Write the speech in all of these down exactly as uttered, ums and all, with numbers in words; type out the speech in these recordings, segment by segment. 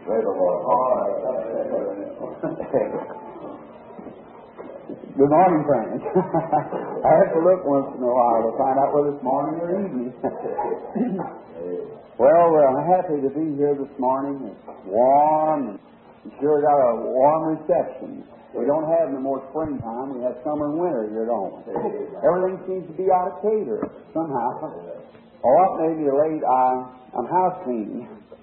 Praise the Lord. All right. Good morning, friends. I have to look once in a while to find out whether it's morning or evening. Well, I'm happy to be here this morning. It's warm, and you sure got a warm reception. We don't have no more springtime. We have summer and winter here, don't we? Everything seems to be out of cater somehow. Oh, what made me late? I, I'm house cleaning.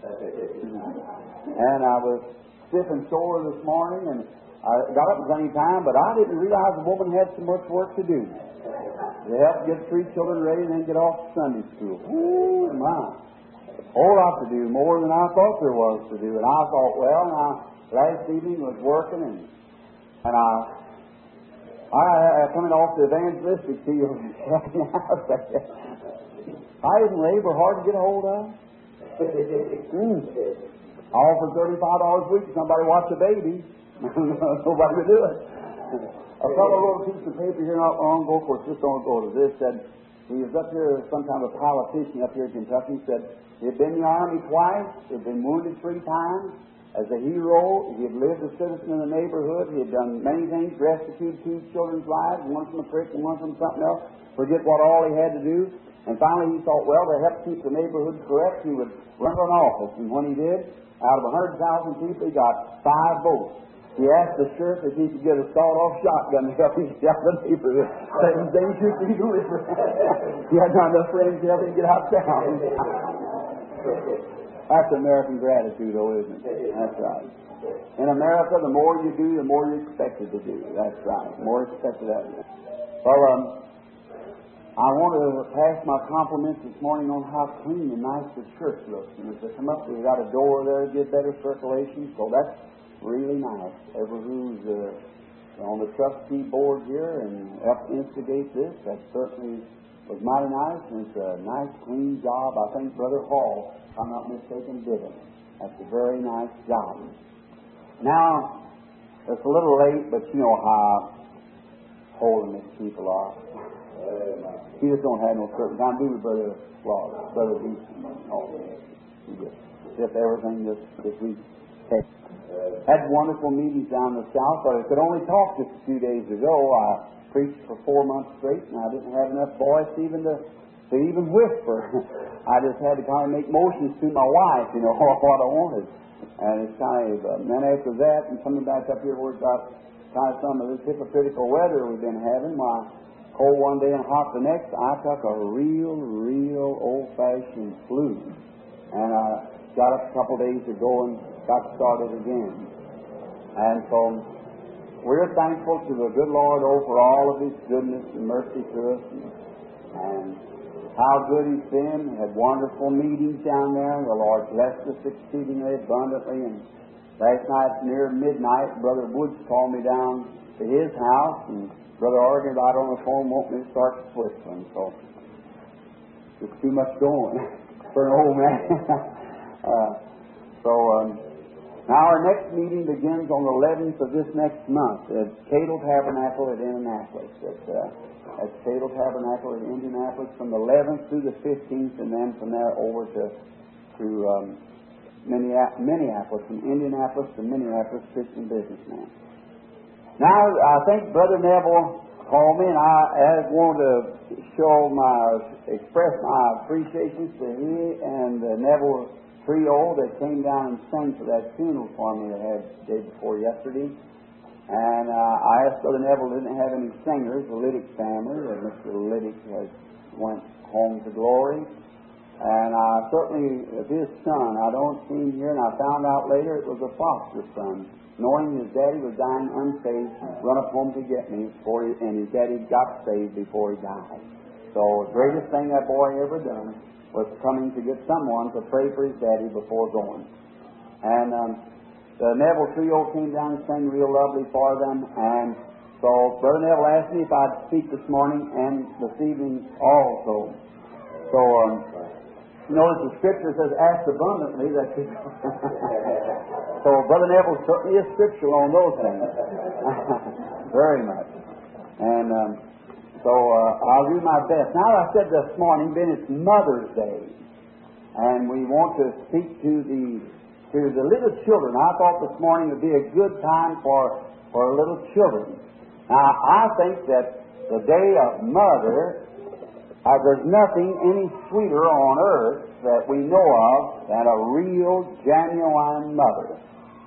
And I was stiff and sore this morning, and I got up plenty of time, but I didn't realize the woman had so much work to do. To help get three children ready and then get off to Sunday school. Ooh, my. A whole lot to do, more than I thought there was to do. And I thought, well, and I last evening was working, and and I I, I coming off the evangelistic field and helping out there. I didn't labor hard to get a hold of. mm. I offered thirty-five dollars a week to somebody watch a baby. Nobody would do it. A fellow wrote a piece of paper here not long ago, of course, just don't go to this, said he was up here, some kind of a politician up here in Kentucky, said he had been in the Army twice, he had been wounded three times. As a hero, he had lived a citizen in the neighborhood, he had done many things, rescued two children's lives, one from a creek and one from something else, forget what all he had to do. And finally he thought, well, to help keep the neighborhood correct, he would run for an office. And when he did, out of one hundred thousand people, he got five votes. He asked the sheriff if he could get a sawed-off shotgun to help him get out of the neighborhood. Saying they should be doing it. He had not enough friends to help him get out of town. That's American gratitude, though, isn't it? That's right. In America, the more you do, the more you're expected to do. That's right. The more expected that. Well, um, I want to pass my compliments this morning on how clean and nice the church looks. And as they come up, we've got a door there to get better circulation, so that's really nice. Ever who's uh, on the trustee board here and helped instigate this, that certainly was mighty nice, and it's a nice, clean job. I think Brother Hall, if I'm not mistaken, did it. That's a very nice job. Now, it's a little late, but you know how holiness people are. He just don't have no certain time. Do with Brother Law, Brother Beeson. Oh, he just, just everything this, this week. Had wonderful meetings down the south, but I could only talk just a few days ago. I preached for four months straight, and I didn't have enough voice even to, to even whisper. I just had to kind of make motions to my wife, you know, what I wanted. And it's kind of, uh, then after that, and coming back up here where we've got kind of some of this hypocritical weather we've been having, why, cold one day and hot the next, I took a real, real old-fashioned flu. And I got up a couple days ago and got started again. And so we're thankful to the good Lord oh, for all of His goodness and mercy to us, and, and how good He's been. We had wonderful meetings down there. The Lord blessed us exceedingly abundantly. And last night near midnight, Brother Woods called me down to his house, and Brother Oregon got on the phone, wanted me to start whistling. So it's too much going for an old man. uh, so. Um, Now, our next meeting begins on the eleventh of this next month at Cadle Tabernacle at Indianapolis. At, uh, at Cadle Tabernacle at Indianapolis from the eleventh through the fifteenth, and then from there over to to um, Minneapolis, from Indianapolis to Minneapolis, Christian Businessman. Now, I think Brother Neville called me, and I, I want to show my, express my appreciation to he and the Neville trio that came down and sang for that funeral for me that I had the day before yesterday. And uh, I asked Brother Neville didn't have any singers, the Liddick family, that Mister Liddick has went home to glory. And uh, certainly of his son, I don't see him here, and I found out later it was a foster son. Knowing his daddy was dying unsaved, run up home to get me, before he, and his daddy got saved before he died. So the greatest thing that boy ever done was coming to get someone to pray for his daddy before going. And um, the Neville trio came down and sang real lovely for them. And so Brother Neville asked me if I'd speak this morning and this evening also. So, um, you know, the Scripture says, ask abundantly. That So Brother Neville certainly is scriptural on those things. Very much. And um, So uh, I'll do my best. Now, I said this morning, then it's Mother's Day, and we want to speak to the to the little children. I thought this morning would be a good time for, for little children. Now, I think that the day of Mother, uh, there's nothing any sweeter on earth that we know of than a real, genuine mother.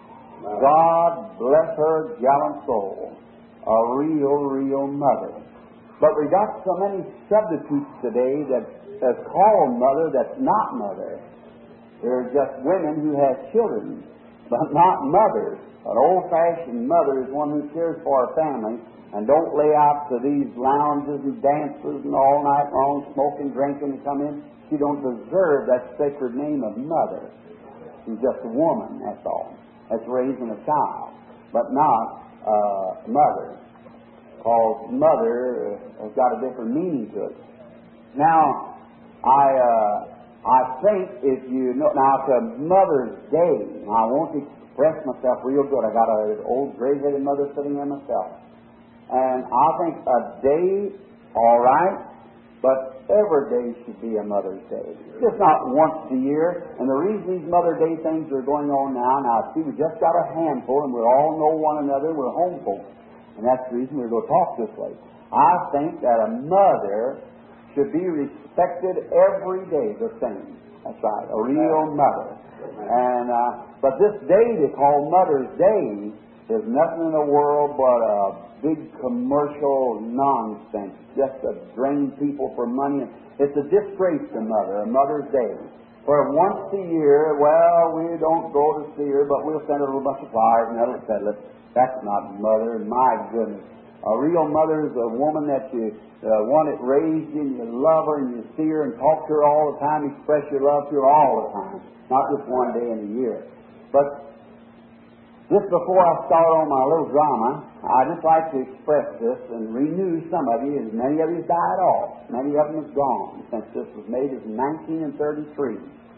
God bless her gallant soul. A real, real mother. But we got so many substitutes today that that's called mother that's not mother. They're just women who have children, but not mothers. An old-fashioned mother is one who cares for her family and don't lay out to these lounges and dances and all night long, smoking, drinking, and come in. She don't deserve that sacred name of mother. She's just a woman, that's all. That's raising a child, but not uh, mother. Because mother has got a different meaning to it. Now, I uh, I think if you know, now it's a Mother's Day. Now, I won't express myself real good. I got an old gray-headed mother sitting there myself. And I think a day, all right, but every day should be a Mother's Day. Just not once a year. And the reason these Mother Day things are going on now, now see, we just got a handful, and we all know one another, we're home folks. And that's the reason we're going to talk this way. I think that a mother should be respected every day the same. That's right, a real mother. And uh, but this day they call Mother's Day is nothing in the world but a big commercial nonsense, just to drain people for money. It's a disgrace to Mother, a Mother's Day. For once a year, well, we don't go to see her, but we'll send her a little bunch of flowers and that'll settle it. That's not mother, my goodness. A real mother is a woman that you, uh, one that raised you, and you love her, and you see her and talk to her all the time, express your love to her all the time, not just one day in a year. But just before I start on my little drama, I'd just like to express this and renew some of you, as many of you died off. Many of them have gone since this was made in nineteen thirty-three.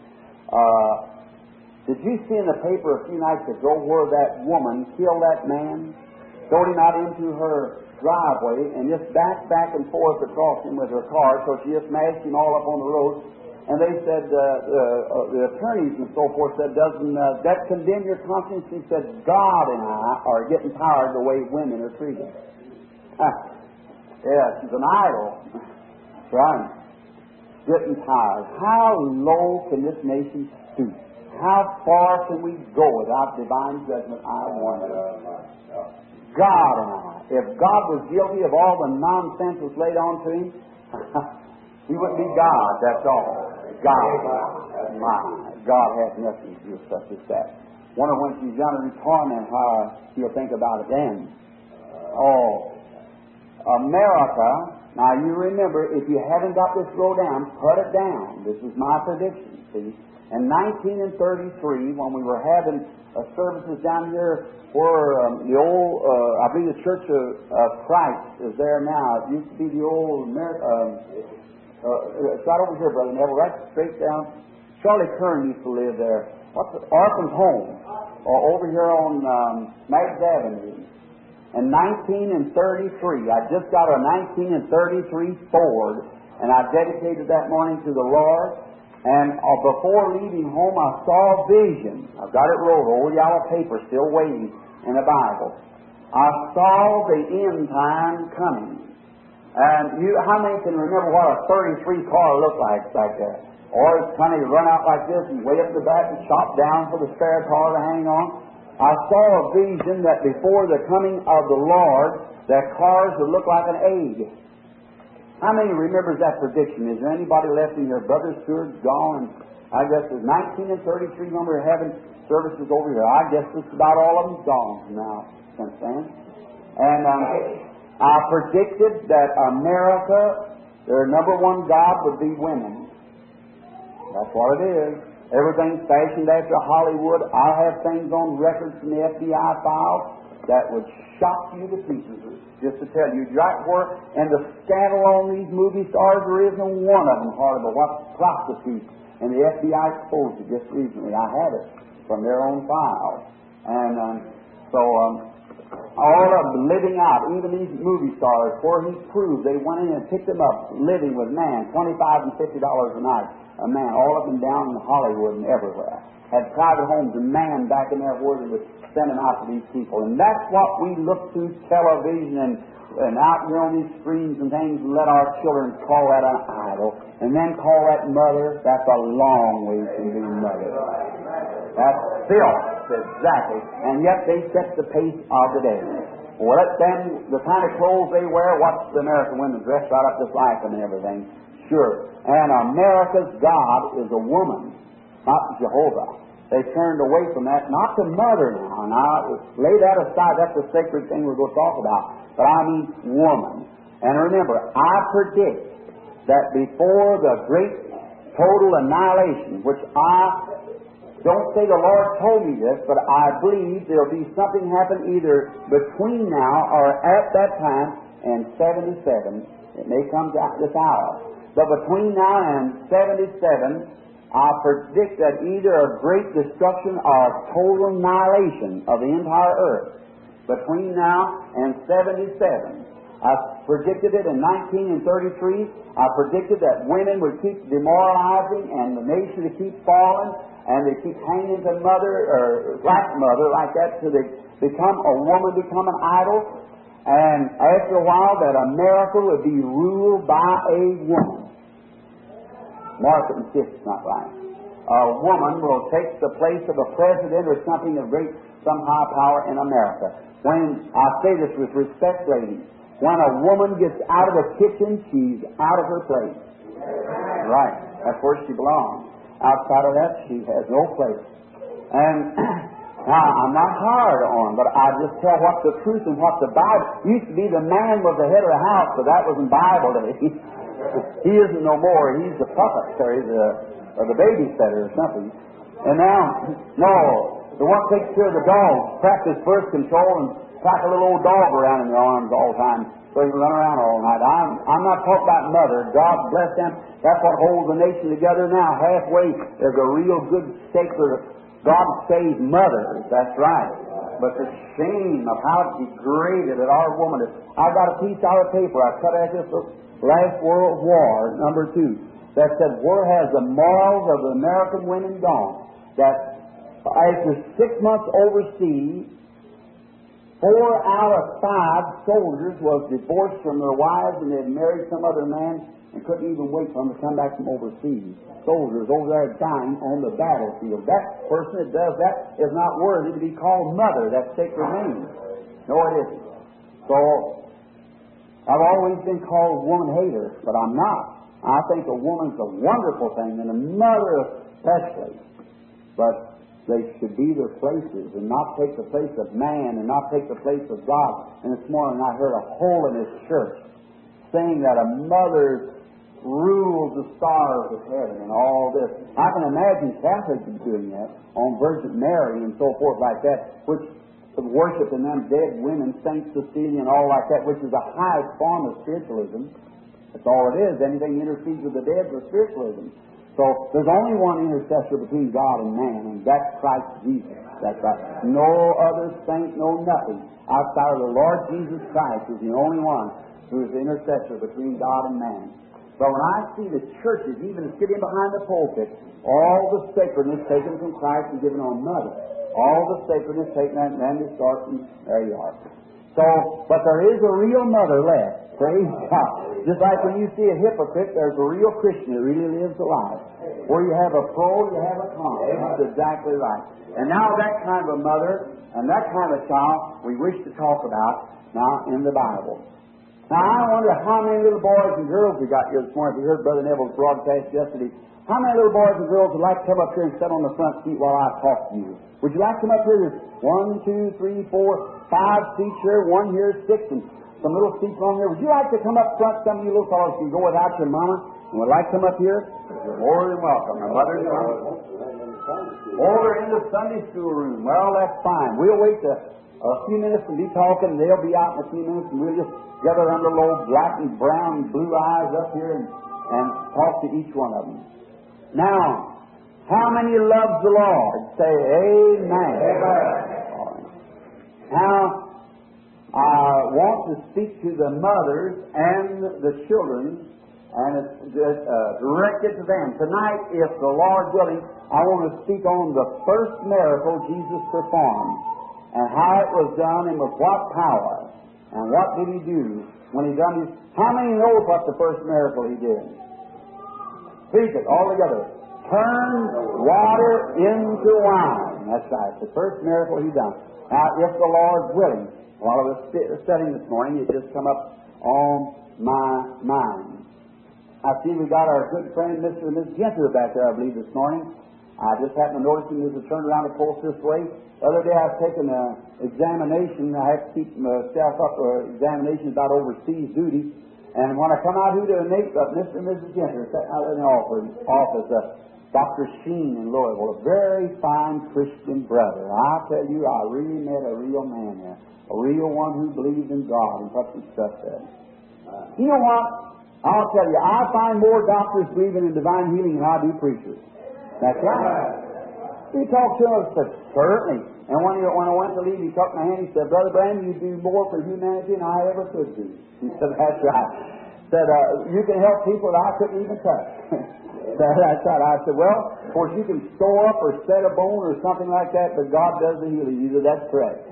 Uh, Did you see in the paper a few nights ago where that woman killed that man, throwed him out into her driveway, and just backed back and forth across him with her car, so she just smashed him all up on the road? And they said, uh, uh, uh, the attorneys and so forth said, doesn't uh, that condemn your conscience? He said, God and I are getting tired of the way women are treated. Ah, yeah, she's an idol. Right. Getting tired. How low can this nation stoop? How far can we go without divine judgment, I wonder. God and I. If God was guilty of all the nonsense that's laid on to him, he wouldn't be God, that's all. God. My. God has nothing to do with such as that. Wonder when she's young and in torment how she'll think about it then. Oh, America. Now you remember, if you haven't got this row down, put it down. This is my prediction, see. In nineteen thirty-three, when we were having uh, services down here where um, the old, uh, I believe the Church of uh, Christ is there now. It used to be the old, Amer- um, uh, it's right over here, Brother Neville, right straight down. Charlie Kern used to live there. What's it? Arkin's Home, or over here on um, Maggs Avenue. In nineteen thirty-three, I just got a nineteen thirty-three Ford, and I dedicated that morning to the Lord. And uh, before leaving home, I saw a vision. I've got it rolled, old yellow paper still waiting in the Bible. I saw the end time coming. And you, how many can remember what a thirty-three car looked like back there? Or it's kind of run out like this and way up the back and chop down for the spare car to hang on. I saw a vision that before the coming of the Lord, that cars would look like an egg. How many remembers that prediction? Is there anybody left in here? Brother Stewart's gone. I guess it's nineteen thirty-three when we were having services over here. I guess just about all of them's gone now since then. And um, I predicted that America, their number one God would be women. That's what it is. Everything's fashioned after Hollywood. I have things on record from the F B I files that would shock you to pieces, just to tell you right where, and the scandal on these movie stars, there isn't one of them hardly but what prostitutes, and the F B I exposed it just recently. I had it from their own files. And um, so um, all of them living out, even these movie stars, where he proved they went in and picked them up, living with man, twenty-five and fifty dollars a night. a man, all up and down in Hollywood and everywhere. Had private homes and man back in there where they would send them out to these people. And that's what we look through television and, and out here on these screens and things and let our children call that an idol. And then call that mother. That's a long way from being mother. That's filth, exactly. And yet they set the pace of the day. Well, let them, the kind of clothes they wear, watch the American women dress right up this life and everything. Sure. And America's God is a woman, not Jehovah. They turned away from that, not to mother now. Now, lay that aside. That's a sacred thing we're going to talk about. But I mean woman. And remember, I predict that before the great total annihilation, which I don't say the Lord told me this, but I believe there'll be something happen either between now or at that time and seventy-seven. It may come to this hour. But between now and seventy-seven, I predict that either a great destruction or total annihilation of the entire earth. Between now and seventy-seven. I predicted it in nineteen thirty-three. I predicted that women would keep demoralizing and the nation would keep falling and they keep hanging to mother or like mother like that till they become a woman, become an idol. And after a while that America would be ruled by a woman. Mark it and see if it's not right. A woman will take the place of a president or something of great, some high power in America. When, I say this with respect, ladies, when a woman gets out of the kitchen, she's out of her place. Right. That's where she belongs. Outside of that, she has no place. And now, I'm not hard on, but I just tell what the truth and what the Bible used to be. The man was the head of the house, but that wasn't Bible days. He isn't no more. He's the puppet, or he's the, or the babysitter or something. And now, no, the one takes care of the dog, practice birth control, and pack a little old dog around in their arms all the time so he can run around all night. I'm, I'm not talking about mother. God bless them. That's what holds the nation together now. Halfway, there's a real good sacred God save mothers. That's right. But the shame of how degraded that our woman is. I got a piece out of paper. I cut out this Last World War, number two, that said, where has the morals of the American women gone? That after six months overseas, four out of five soldiers was divorced from their wives and they had married some other man and couldn't even wait for them to come back from overseas. Soldiers over there dying on the battlefield. That person that does that is not worthy to be called mother. That's sacred name. No, it isn't. So, I've always been called woman hater, but I'm not. I think a woman's a wonderful thing, and a mother especially. But they should be their places and not take the place of man and not take the place of God. And this morning I heard a holiness church saying that a mother rules the stars of heaven and all this. I can imagine Catholics doing that on Virgin Mary and so forth like that, which worshiping them dead women, Saint Cecilia and all like that, which is the highest form of spiritualism. That's all it is. Anything intercedes with the dead is spiritualism. So there's only one intercessor between God and man, and that's Christ Jesus. That's right. No other saint, no nothing outside of the Lord Jesus Christ is the only one who is the intercessor between God and man. So when I see the churches, even sitting behind the pulpit, all the sacredness taken from Christ and given on mother. All the sacredness taken and then they start and there you are. So, but there is a real mother left. Praise God. Just like when you see a hypocrite, there's a real Christian that really lives a life. Where you have a pro, you have a con. That's exactly right. And now that kind of a mother and that kind of child we wish to talk about now in the Bible. Now I wonder how many little boys and girls we got here this morning. If you heard Brother Neville's broadcast yesterday, how many little boys and girls would like to come up here and sit on the front seat while I talk to you? Would you like to come up here? There's one, two, three, four, five seats here, one here, six, and some little seats on here. Would you like to come up front? Some of you little fellows can go without your mama and would like to come up here? You're more than welcome. My mother's over in the Sunday school room. Well, that's fine. We'll wait a, a few minutes and be talking. They'll be out in a few minutes, and we'll just gather under low black and brown and blue eyes up here and, and talk to each one of them. Now, how many loves the Lord? Say amen. Amen. Now, I want to speak to the mothers and the children and it's uh, directed to them. Tonight, if the Lord willing, I want to speak on the first miracle Jesus performed, and how it was done, and with what power, and what did He do when He done His... How many knows what the first miracle He did? Speak it all together. Turn water into wine. That's right. The first miracle He done. Now, if the Lord's willing, while I was studying this morning, it just come up on my mind. I see we got our good friend Mister and Missus Genter back there, I believe, this morning. I just happened to notice him as I turned around the post this way. The other day I was taking an examination. I have to keep myself up for examinations about overseas duty. And when I come out here to Nate, uh, Mister and Missus Genter sat out in the office, office uh, Doctor Sheen in Louisville, a very fine Christian brother. I tell you, I really met a real man there. A real one who believes in God and puts his stuff there. You know what? I'll tell you, I find more doctors believing in divine healing than I do preachers. That's right. He talked to us, but certainly. And when, he, when I went to leave, he took my hand. He said, Brother Brandon, you do more for humanity than I ever could do. He said, that's right. He said, uh, you can help people that I couldn't even touch. That's right. I said, well, of course, you can store up or set a bone or something like that, but God does the healing. He said, that's correct.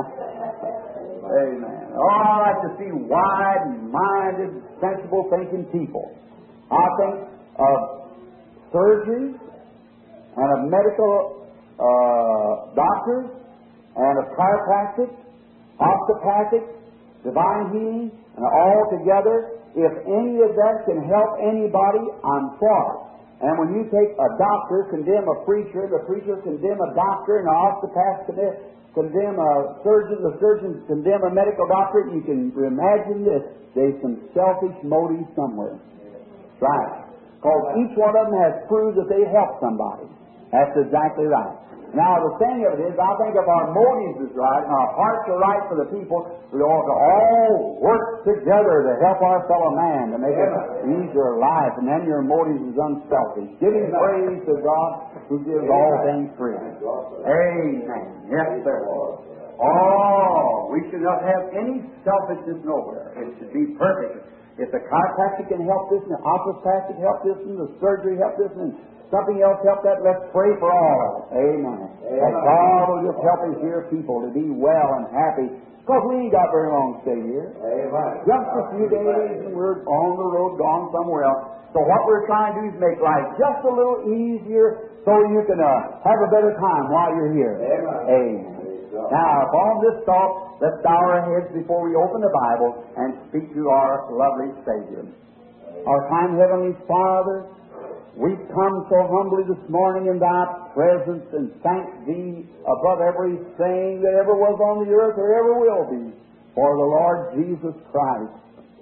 Amen. Oh, I like to see wide-minded, sensible thinking people. I think of surgery, and of medical uh, doctors, and of chiropractic, osteopathic, divine healing, and all together. If any of that can help anybody, I'm for it. And when you take a doctor, condemn a preacher, the preacher condemn a doctor, and an osteopath condemn, condemn a surgeon, the surgeon condemn a medical doctor, you can imagine this. There's some selfish motives somewhere. Right. Because each one of them has proved that they help somebody. That's exactly right. Now, the thing of it is, I think if our motives is right and our hearts are right for the people, we ought to all work together to help our fellow man, to make it an easier life, and then your motives is unselfish. Giving praise to God who gives all things free. Amen. Yes, sir. Oh, we should not have any selfishness nowhere. It should be perfect. If the chiropractic can help this, and the osteopathic help this, and the surgery help this, and something else help that, let's pray for all of it. Amen. Amen. That God will just help us here people to be well and happy. Because we ain't got very long to stay here. Amen. Just a few days and we're on the road, gone somewhere else. So what we're trying to do is make life just a little easier so you can uh, have a better time while you're here. Amen. Amen. Now, upon this thought, let's bow our heads before we open the Bible and speak to our lovely Savior. Our kind Heavenly Father, we come so humbly this morning in Thy presence and thank Thee above everything that ever was on the earth or ever will be for the Lord Jesus Christ.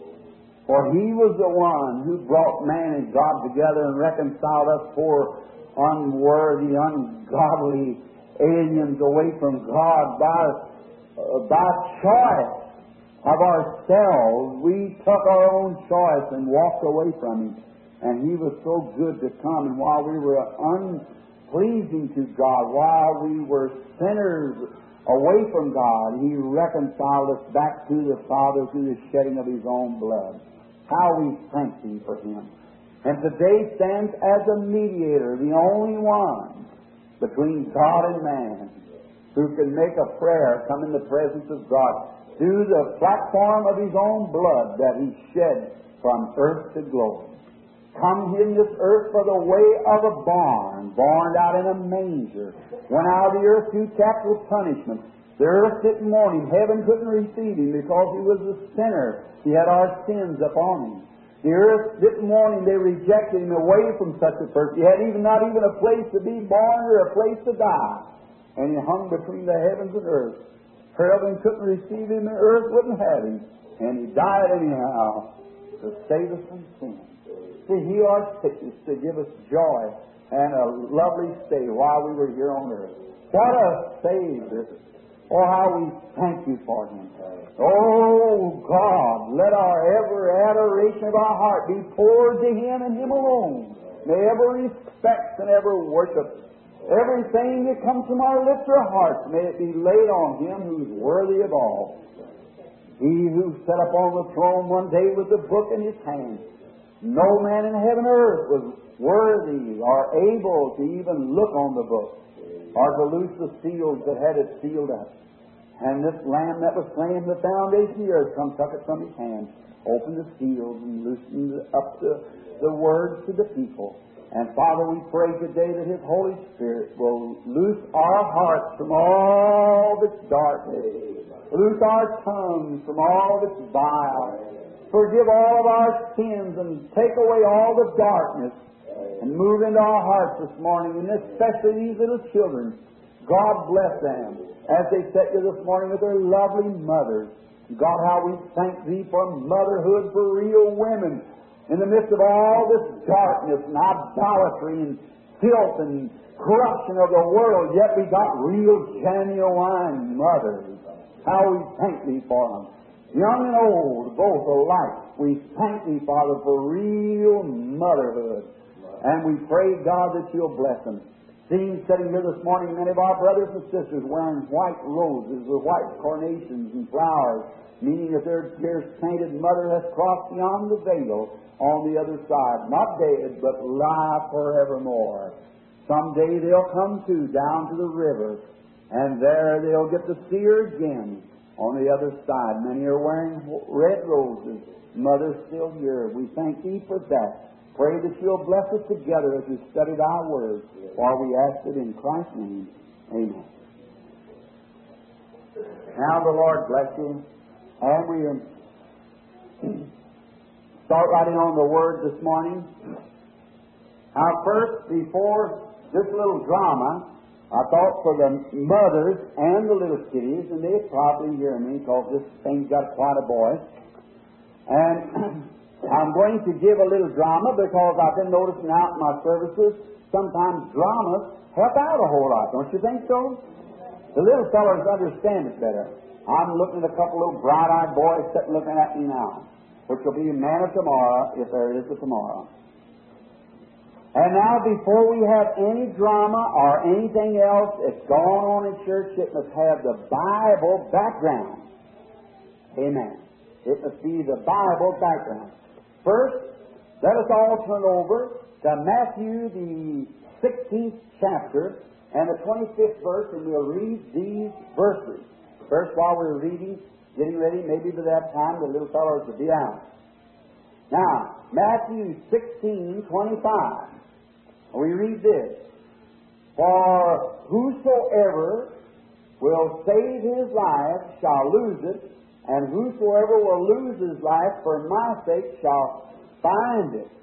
For He was the one who brought man and God together and reconciled us poor, unworthy, ungodly aliens away from God by, uh, by choice of ourselves. We took our own choice and walked away from Him. And He was so good to come. And while we were unpleasing to God, while we were sinners away from God, He reconciled us back to the Father through the shedding of His own blood. How we thank Thee for Him. And today stands as a mediator, the only one between God and man who can make a prayer come in the presence of God through the platform of His own blood that He shed from earth to glory. Come in this earth for the way of a barn, born out in a manger, went out of the earth through capital punishment. The earth didn't want Him. Heaven couldn't receive Him because He was a sinner. He had our sins upon Him. The earth didn't want Him. They rejected Him away from such a person. He had even not even a place to be born or a place to die. And He hung between the heavens and earth. Heaven couldn't receive Him, and earth wouldn't have Him. And He died anyhow to save us from sin. To heal our sickness, to give us joy and a lovely stay while we were here on earth. What a Savior! Oh, how we thank You for Him. Oh, God, let our ever adoration of our heart be poured to Him and Him alone. May every respect and every worship, everything that comes from our lips or hearts, may it be laid on Him who's worthy of all. He who sat upon the throne one day with the book in His hand, No man in heaven or earth was worthy or able to even look on the book or to loose the seals that had it sealed up. And this Lamb that was slain from the foundation of the earth come, took it from his hand, opened the seals, and loosened up the, the words to the people. And Father, we pray today that His Holy Spirit will loose our hearts from all that's darkness, loose our tongues from all that's vile, forgive all of our sins, and take away all the darkness, and move into our hearts this morning, and especially these little children. God bless them as they sit here this morning with their lovely mothers. God, how we thank Thee for motherhood for real women in the midst of all this darkness and idolatry and filth and corruption of the world. Yet we got real, genuine mothers. How we thank Thee for them. Young and old, both alike. We thank Thee, Father, for real motherhood. And we pray, God, that You'll bless them. Seeing sitting here this morning, many of our brothers and sisters wearing white roses with white carnations and flowers, meaning that their dear sainted mother has crossed beyond the veil on the other side, not dead, but live forevermore. Someday they'll come to down to the river, and there they'll get to see her again on the other side. Many are wearing red roses. Mother's still here. We thank Thee for that. Pray that You'll bless us together as we study Thy Word, for we ask it in Christ's name. Amen. Now the Lord bless you. And we start writing on the Word this morning. Now first, before this little drama, I thought for the mothers and the little kiddies, and they probably hear me because this thing's got quite a voice. And I'm going to give a little drama because I've been noticing out in my services, sometimes dramas help out a whole lot. Don't you think so? The little fellows understand it better. I'm looking at a couple of bright-eyed boys sitting looking at me now, which will be a man of tomorrow, if there is a tomorrow. And now, before we have any drama or anything else that's going on in church, it must have the Bible background. Amen. It must be the Bible background. First, let us all turn over to Matthew, the sixteenth chapter, and the twenty-fifth verse, and we'll read these verses. First, while we're reading, getting ready, maybe by that time the little fellows will be out. Now, Matthew sixteen, twenty-five. We read this. For whosoever will save his life shall lose it, and whosoever will lose his life for my sake shall find it.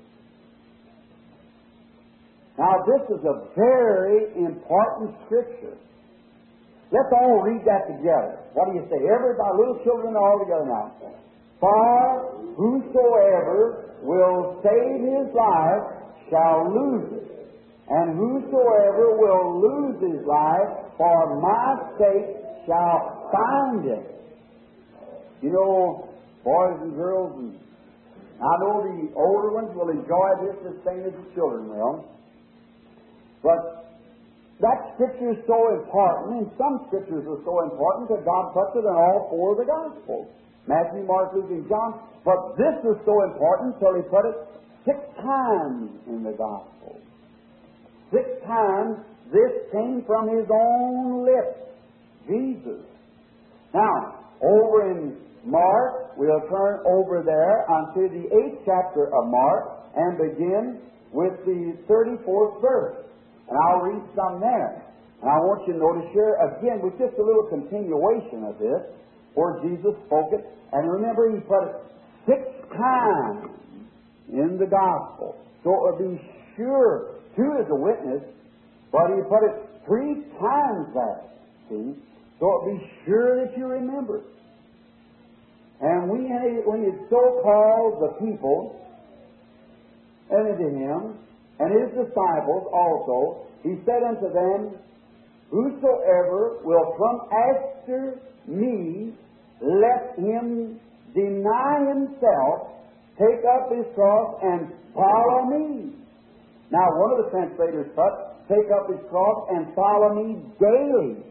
Now, this is a very important scripture. Let's all read that together. What do you say? Everybody, little children, all together now. For whosoever will save his life shall lose it, and whosoever will lose his life for my sake shall find it. You know, boys and girls, and I know the older ones will enjoy this as same as the children will. But that scripture is so important, and some scriptures are so important that God puts it in all four of the Gospels. Matthew, Mark, Luke, and John. But this is so important till He put it six times in the Gospel. Six times this came from His own lips, Jesus. Now, over in Mark, we'll turn over there unto the eighth chapter of Mark and begin with the thirty-fourth verse. And I'll read some there. And I want you to notice here, again, with just a little continuation of this, where Jesus spoke it. And remember, He put it six times in the Gospel. So it will be sure, two is a witness, but He put it three times that. See? So it will be sure that you remember. And when he, when he so called the people unto Him, and His disciples also, He said unto them, whosoever will come after me, let him deny himself, take up his cross, and follow me. Now, one of the translators put, take up his cross and follow me daily.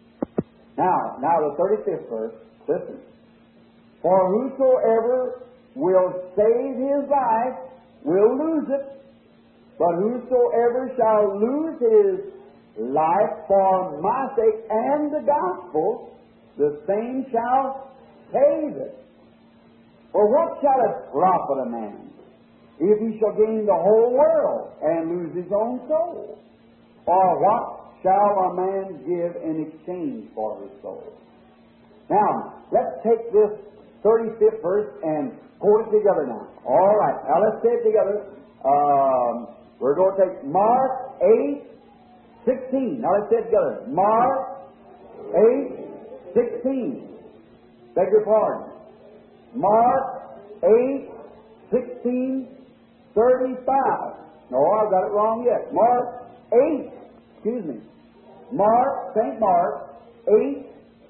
Now, now the thirty-fifth verse, listen. For whosoever will save his life will lose it. But whosoever shall lose his life for my sake and the gospel, the same shall save it. For what shall it profit a man if he shall gain the whole world and lose his own soul? Or what shall a man give in exchange for his soul? Now, let's take this thirty-fifth verse and quote it together now. All right, now let's say it together. Um, we're going to take Mark eight sixteen. Now let's say it together. Mark eight sixteen. Beg your pardon. Mark eight sixteen thirty-five. No, I've got it wrong yet. Mark eight, excuse me. Mark, Saint Mark eight,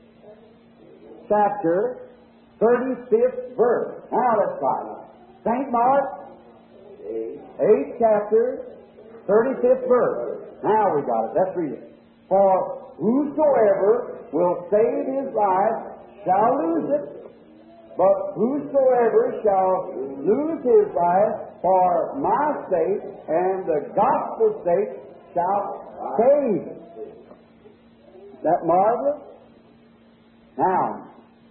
chapter thirty-fifth verse. Now let's try it. Saint Mark eight, chapter thirty-fifth verse. Now we got it. Let's read it. For whosoever will save his life shall lose it, but whosoever shall lose his life for my sake and the gospel's sake shall save it. Is that marvelous? Now,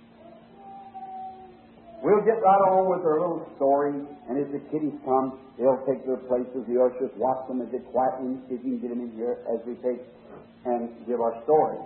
we'll get right on with our little story, and as the kiddies come, they'll take their places. The ushers watch them as they quietly see if you can get them in here as we take and give our story.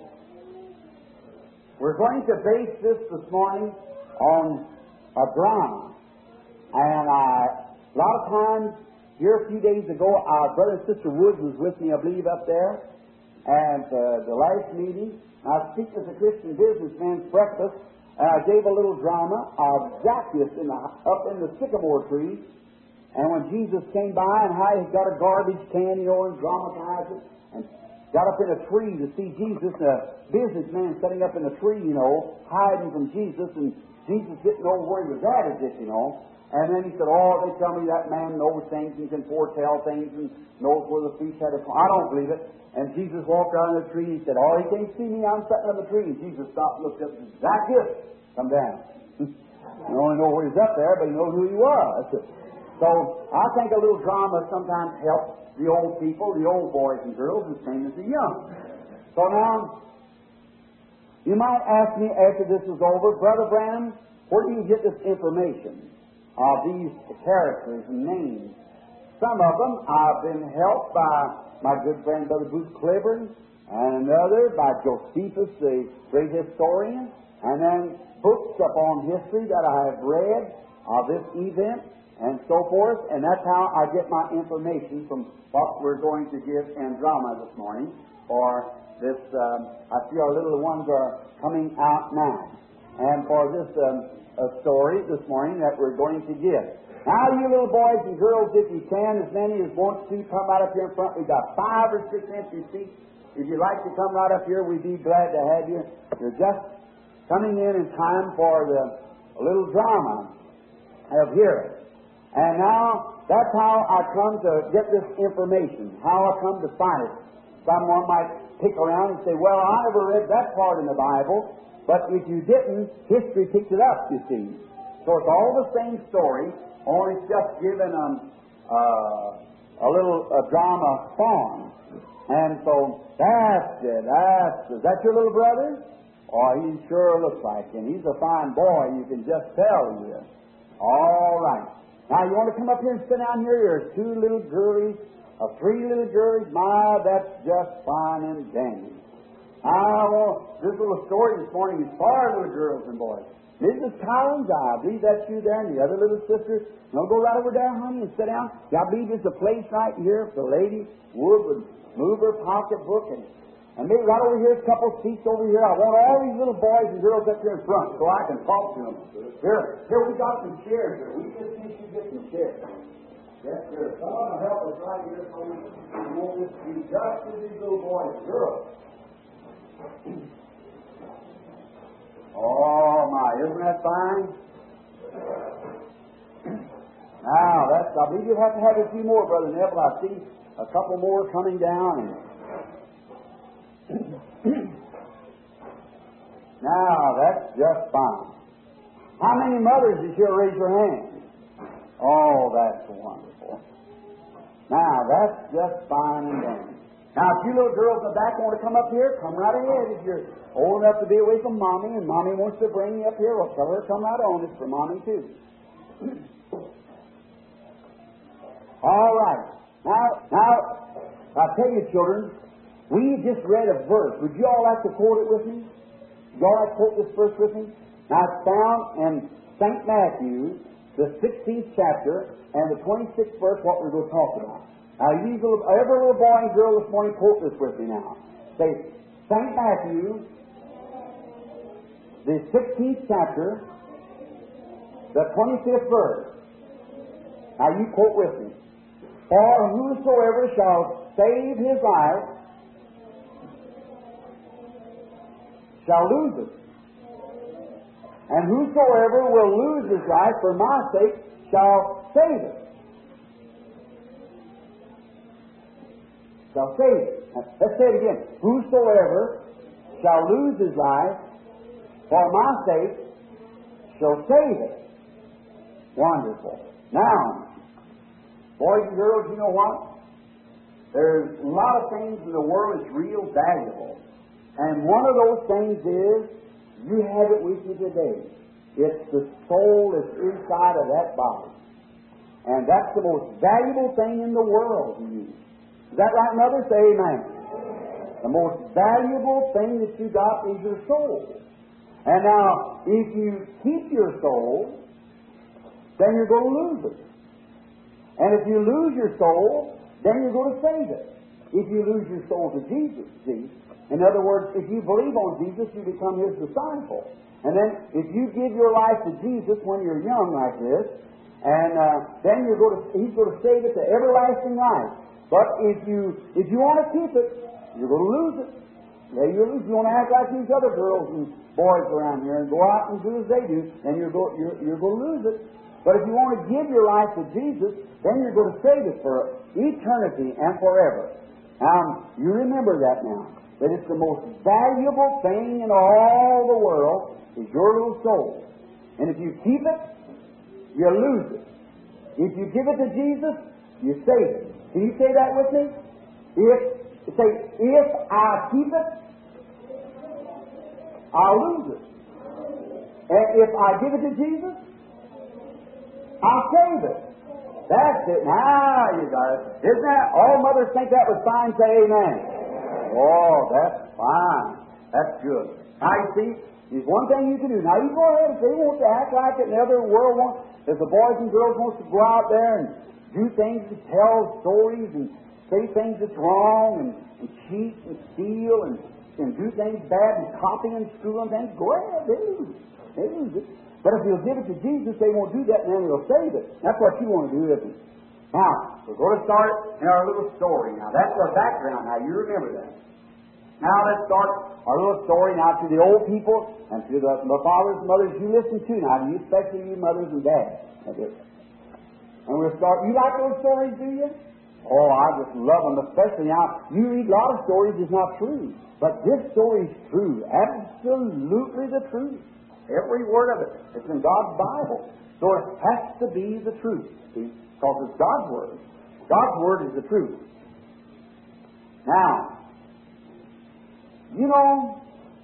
We're going to base this this morning on a drama. And I, a lot of times, here a few days ago, our brother and sister Woods was with me, I believe, up there, and uh, the last meeting. I speak as a Christian businessman's breakfast, and I gave a little drama of Zacchaeus in the, up in the sycamore tree, and when Jesus came by and how he got a garbage can, you know, and dramatized it, and got up in a tree to see Jesus, a businessman sitting up in a tree, you know, hiding from Jesus, and Jesus didn't know where he was at as this, you know. And then he said, oh, they tell me that man knows things and can foretell things and knows where the feast had to come. I don't believe it. And Jesus walked out of the tree and he said, oh, he can't see me, I'm sitting on the tree. And Jesus stopped and looked up and said, Zacchaeus, come down. You only know where he's up there, but you know who he was. So I think a little drama sometimes helps the old people, the old boys and girls, the same as the young. So now, you might ask me after this is over, Brother Branham, where do you get this information of these characters and names? Some of them I've been helped by my good friend Brother Bruce Cliburn, and another by Josephus, the great historian, and then books upon history that I have read of this event, and so forth, and that's how I get my information from what we're going to give in drama this morning. For this, um, I see our little ones are coming out now, and for this um, a story this morning that we're going to give. Now, you little boys and girls, if you can, as many as want to, come right up here in front. We've got five or six empty seats. If you'd like to come right up here, we'd be glad to have you. You're just coming in in time for the little drama of hearing. And now, that's how I come to get this information, how I come to find it. Someone might pick around and say, well, I never read that part in the Bible. But if you didn't, history picked it up, you see. So it's all the same story, only it's just given um, uh, a little uh, drama form. And so that's it. That's it. Is that your little brother? Oh, he sure looks like him. He's a fine boy. You can just tell he is. All right. Now, you want to come up here and sit down here? There's two little girlies, uh, three little girlies. My, that's just fine and dandy. Ah, well, this little story this morning is for little girls and boys. Missus Collins, I believe that's you there, and the other little sister. Don't go right over there, honey, and sit down. I believe there's a place right here if the lady would, would move her pocketbook and, and maybe right over here, a couple seats over here. I want all these little boys and girls up here in front so I can talk to them. Here, here we got some chairs here. We just need to get some chairs. Yes, sir. Someone will help us right here so we won't just be just as these little boys and girls. Oh my, isn't that fine? Now, that's, I believe you'll have to have a few more, Brother Neville. I see a couple more coming down. Now, that's just fine. How many mothers is here? Raise your hand. Oh, that's wonderful. Now, that's just fine and dandy. Now, if you little girls in the back want to come up here, come right ahead. If you're old enough to be away from Mommy and Mommy wants to bring you up here, well, tell her to come right on. It's for Mommy, too. All right. Now, now, I tell you, children, we just read a verse. Would you all like to quote it with me? Would you all like to quote this verse with me? Now, it's found in Saint Matthew, the sixteenth chapter, and the twenty-sixth verse, what we're going to talk about. Now, you little, every little boy and girl this morning, quote this with me now. Say, Saint Matthew, the sixteenth chapter, the twenty-fifth verse. Now, you quote with me. For whosoever shall save his life shall lose it. And whosoever will lose his life for my sake shall save it. Shall save it. Now, let's say it again. Whosoever shall lose his life for my sake shall save it. Wonderful. Now, boys and girls, you know what? There's a lot of things in the world that's real valuable. And one of those things is, you have it with you today. It's the soul that's inside of that body. And that's the most valuable thing in the world to you. Is that right, Mother? Say amen. The most valuable thing that you got is your soul. And now, if you keep your soul, then you're going to lose it. And if you lose your soul, then you're going to save it. If you lose your soul to Jesus, see? In other words, if you believe on Jesus, you become His disciple. And then, if you give your life to Jesus when you're young like this, and uh, then you're going to, He's going to save it to everlasting life. But if you if you want to keep it, you're going to lose it. Yeah, you lose. You want to act like these other girls and boys around here and go out and do as they do, then you're go, you're, you're going to lose it. But if you want to give your life to Jesus, then you're going to save it for eternity and forever. Now, you remember that now. That it's the most valuable thing in all the world is your little soul. And if you keep it, you lose it. If you give it to Jesus, you save it. Can you say that with me? If say, if I keep it, I'll lose it. And if I give it to Jesus, I'll save it. That's it. Now you got it. Isn't that? All mothers think that was fine. Say amen. Oh, that's fine. That's good. Now you see, there's one thing you can do. Now you go ahead, if they want to act like it, and the other world wants, if the boys and girls want to go out there and do things and tell stories and say things that's wrong and, and cheat and steal and, and do things bad and copy and screw and things, go ahead, they lose it. They lose it. But if you'll give it to Jesus, they won't do that, and then they'll save it. That's what you want to do, isn't it? Now, we're going to start in our little story. Now, that's our background. Now, you remember that. Now, let's start our little story now to the old people and to the, the fathers and mothers you listen to now, you, especially you mothers and dads. And we'll start. You like those stories, do you? Oh, I just love them, especially now. You read a lot of stories that's not true. But this story is true. Absolutely the truth. Every word of it. It's in God's Bible. So it has to be the truth. See? Because it's God's Word. God's Word is the truth. Now, you know,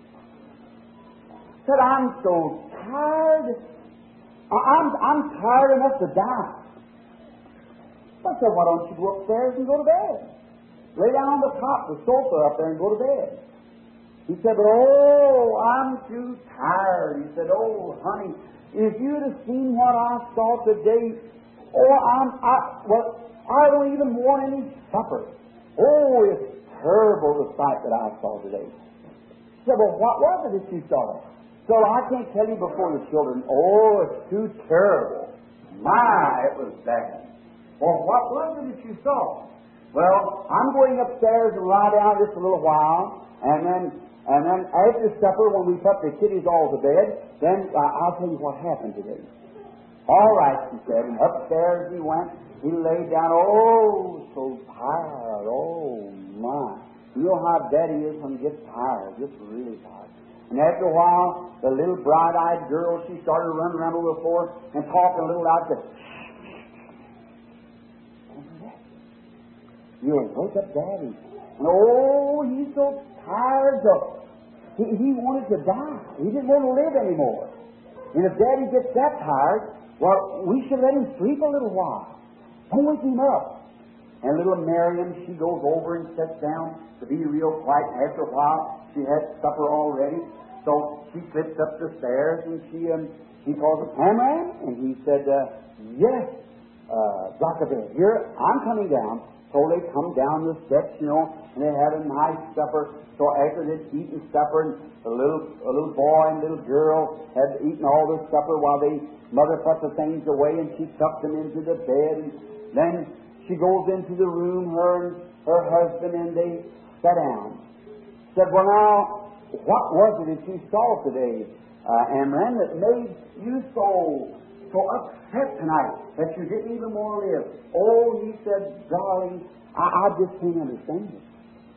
said I'm so tired. I'm, I'm tired enough to die. I said, why don't you go upstairs and go to bed? Lay down on the top of the sofa up there and go to bed. He said, but oh, I'm too tired. He said, oh, honey, if you'd have seen what I saw today, oh, I'm, I, well, I don't even want any supper. Oh, it's terrible, the sight that I saw today. He said, well, what was it that you saw? So I can't tell you before the children, oh, it's too terrible. My, it was bad. Well, what was it that you saw? Well, I'm going upstairs and lie down just a little while, and then and then after supper, when we put the kiddies all to bed, then uh, I'll tell you what happened today. All right, he said, and upstairs he went. He laid down, oh, so tired, oh, my. You know how bad he is when he gets tired, just really tired. And after a while, the little bright-eyed girl, she started running around over the floor and talking a little loud, said, shh, shh, You'll wake up Daddy. And oh, he's so tired of he, he wanted to die. He didn't want to live anymore. And if Daddy gets that tired, well, we should let him sleep a little while. Don't wake him up. And little Miriam, she goes over and sits down to be real quiet. And after a while, she had supper already. So she slips up the stairs and she um, she calls him, Amram? And he said, uh, yes, uh, Jochebed, here, I'm coming down. So they come down the steps, you know, and they had a nice supper. So after they'd eaten supper, and a little a little boy and little girl had eaten all the supper while they mother put the things away, and she tucked them into the bed. And then she goes into the room, her and her husband, and they sat down. Said, well, now, what was it that you saw today, uh, Amram, that made you so so upset tonight that you didn't even want to live? Oh, he said, darling, I, I just can't understand it.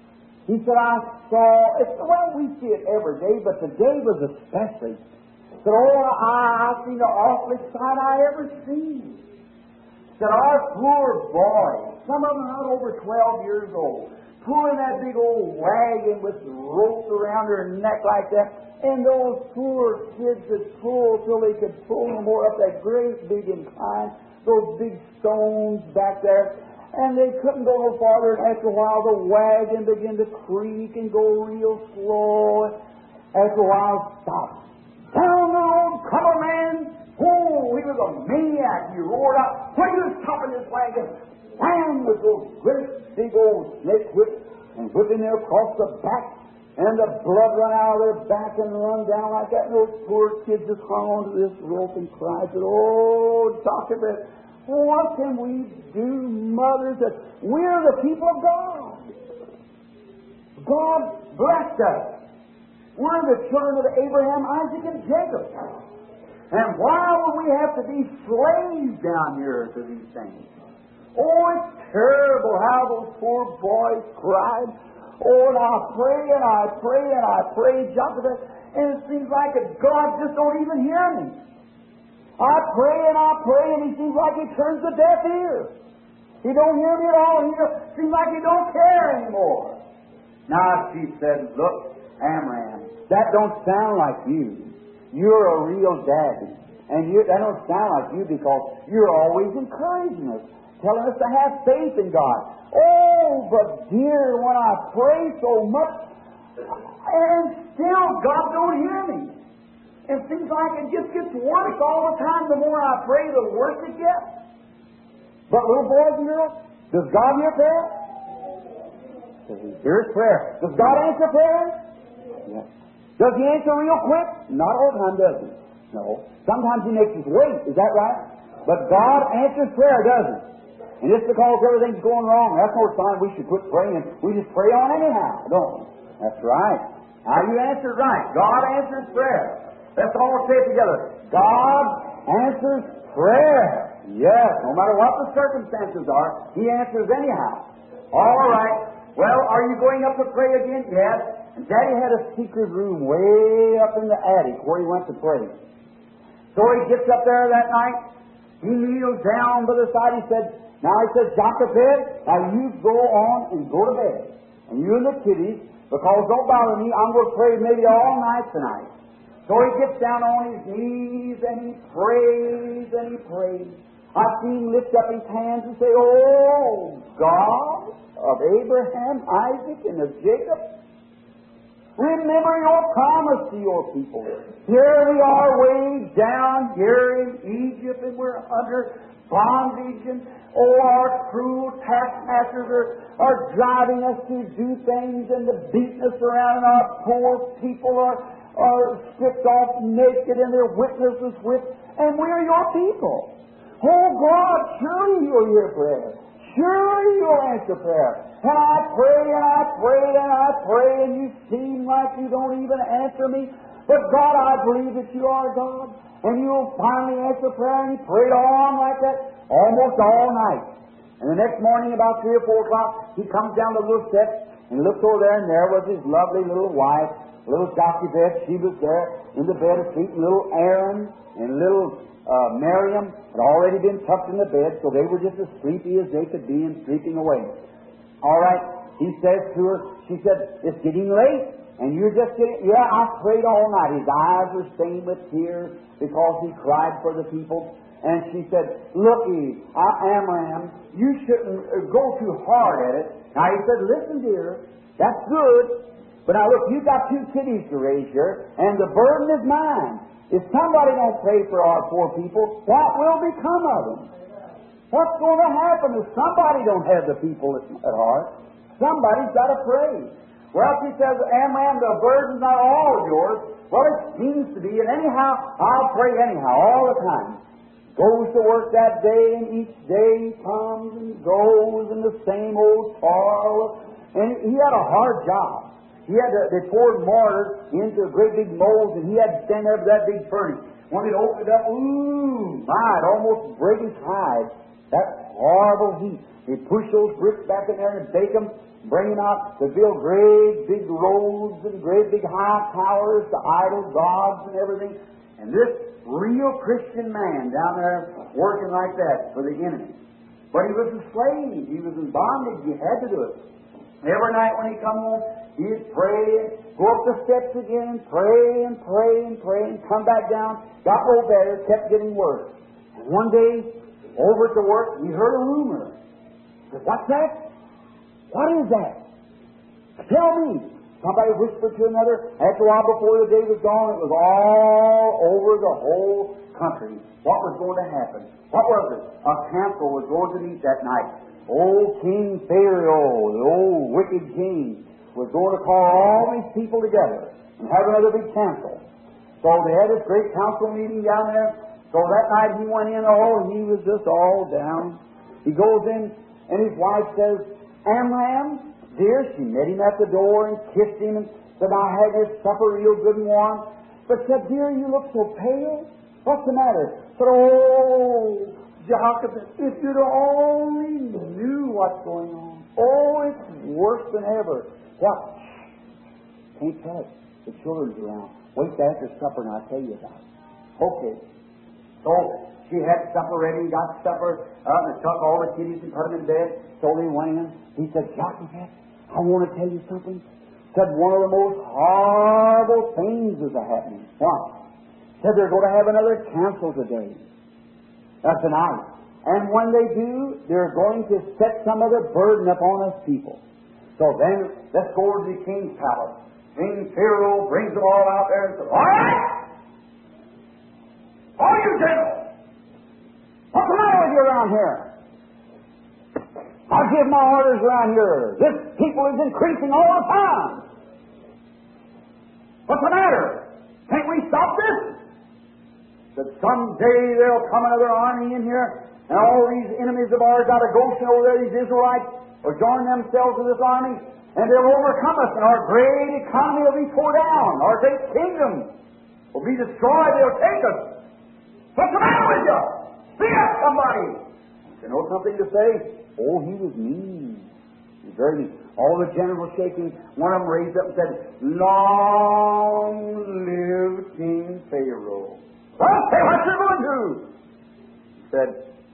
He said, I saw, it's, well, we see it every day, but today was especially. Said, oh, I, I seen the awfulest sight I ever seen. Said, our poor boys, some of them not over twelve years old, pulling that big old wagon with ropes around their neck like that. And those poor kids that pulled till they could pull no more up that great big incline, those big stones back there. And they couldn't go no farther. And after a while, the wagon began to creak and go real slow. After a while, stop. Down the road, come a man. Oh, he was a maniac. He roared out, what are you stopping this wagon? Wham! With those great big old snake whips and whipping there across the back. And the blood run out of their back and run down like that. And those poor kids just hung onto this rope and cried, oh, Doctor Beth, what can we do, mothers, that we're the people of God? God blessed us. We're the children of Abraham, Isaac, and Jacob. And why would we have to be slaves down here to these things? Oh, it's terrible how those poor boys cried. Oh, and I pray and I pray and I pray, Jochebed, and it seems like God just don't even hear me. I pray and I pray, and He seems like He turns a deaf ear. He don't hear me at all. He seems like He don't care anymore. Now she said, look, Amram, that don't sound like you. You're a real daddy. And you, that don't sound like you because you're always encouraging us, telling us to have faith in God. Oh, but dear, when I pray so much, and still God don't hear me. It seems like it just gets worse all the time. The more I pray, the worse it gets. But little boys and girls, does God hear prayer? Does He hear prayer? Does God answer prayer? Yes. Does He answer real quick? Not all the time, does He? No. Sometimes He makes us wait. Is that right? But God answers prayer, doesn't He? And just because everything's going wrong, that's no sign we should quit praying. We just pray on anyhow, don't we? That's right. Now you answered right. God answers prayer. Let's all say it together. God answers prayer. Yes, no matter what the circumstances are, He answers anyhow. All right. Well, are you going up to pray again? Yes. And Daddy had a secret room way up in the attic where he went to pray. So he gets up there that night. He kneels down by the side. He said, now he says, Jochebed, now you go on and go to bed. And you and the kiddies, because don't bother me, I'm going to pray maybe all night tonight. So he gets down on his knees and he prays and he prays. I've seen him lift up his hands and say, oh, God of Abraham, Isaac, and of Jacob, remember your promise to your people. Here we are way down here in Egypt and we're under bondage and oh, our cruel taskmasters are, are driving us to do things and to beating us around, and our poor people are, are stripped off naked and they're witnesses with, and we're your people. Oh God, surely you'll hear prayer. Surely you'll answer prayer. And I pray and I pray and I pray and you seem like you don't even answer me. But God, I believe that you are God. And you'll finally answer prayer. And he prayed on like that almost all night. And the next morning about three or four o'clock, he comes down the little steps and looks over there, and there was his lovely little wife, little Jochebed. She was there in the bed asleep. Little Aaron and little uh, Miriam had already been tucked in the bed, so they were just as sleepy as they could be and sleeping away. All right. He says to her, she said, it's getting late, and you're just getting, yeah, I prayed all night. His eyes were stained with tears because he cried for the people. And she said, looky, I am, Ram, you shouldn't go too hard at it. Now he said, listen, dear, that's good. But now look, you've got two kiddies to raise here, and the burden is mine. If somebody don't pray for our poor people, what will become of them? What's going to happen if somebody don't have the people at heart? Somebody's got to pray. Well, she says, Amram, the burden's not all yours. Well, it seems to be, and anyhow, I'll pray anyhow, all the time. Goes to work that day, and each day comes and goes in the same old toil. And he had a hard job. He had to, they poured mortar into great big molds, and he had to stand there with that big furnace. When it opened up, ooh, my, it almost break his hide. That horrible heat. They push those bricks back in there and bake them, bring them out to build great big roads and great big high towers to idol gods and everything. And this real Christian man down there working like that for the enemy. But he was a slave. He was in bondage. He had to do it. Every night when he come home, he'd pray, go up the steps again, and pray and pray and pray, and come back down. Got no better, kept getting worse. And one day, over at the work, he heard a rumor. He said, what's that? What is that? Tell me. Somebody whispered to another. After a while, before the day was gone, it was all over the whole country. What was going to happen? What was it? A council was going to meet that night. Old King Pharaoh, the old wicked king, was going to call all these people together and have another big council. So they had this great council meeting down there. So that night he went in, oh, he was just all down. He goes in, and his wife says, Amram, dear, she met him at the door and kissed him and said, I had your supper real good and warm. But said, dear, you look so pale. What's the matter? Said, oh, Jochebed, if you'd only knew what's going on. Oh, it's worse than ever. What? Can't tell it. The children's around. Wait till after supper and I'll tell you about it. Okay. So she had supper ready, got supper up, and took all the kiddies and put them in bed. So they went in. He said, Jochebed, I want to tell you something. Said one of the most horrible things is happening. What? Said they're going to have another council today. That's tonight. And when they do, they're going to set some of the burden upon us people. So then, let's go to the king's palace. King Pharaoh brings them all out there and says, all right! All you generals! What's the matter with you around here? I'll give my orders around here. This people is increasing all the time. What's the matter? Can't we stop this? That someday there'll come another army in here, and all these enemies of ours out of Goshen over there, these Israelites, will join themselves to this army, and they'll overcome us, and our great economy will be tore down. Our great kingdom will be destroyed. They'll take us. What's the matter with you? Speak up, somebody. You know something to say? Oh, he was mean. He's very mean. All the generals shaking. One of them raised up and said, long live King Pharaoh. Well, say what you're going to do. He said,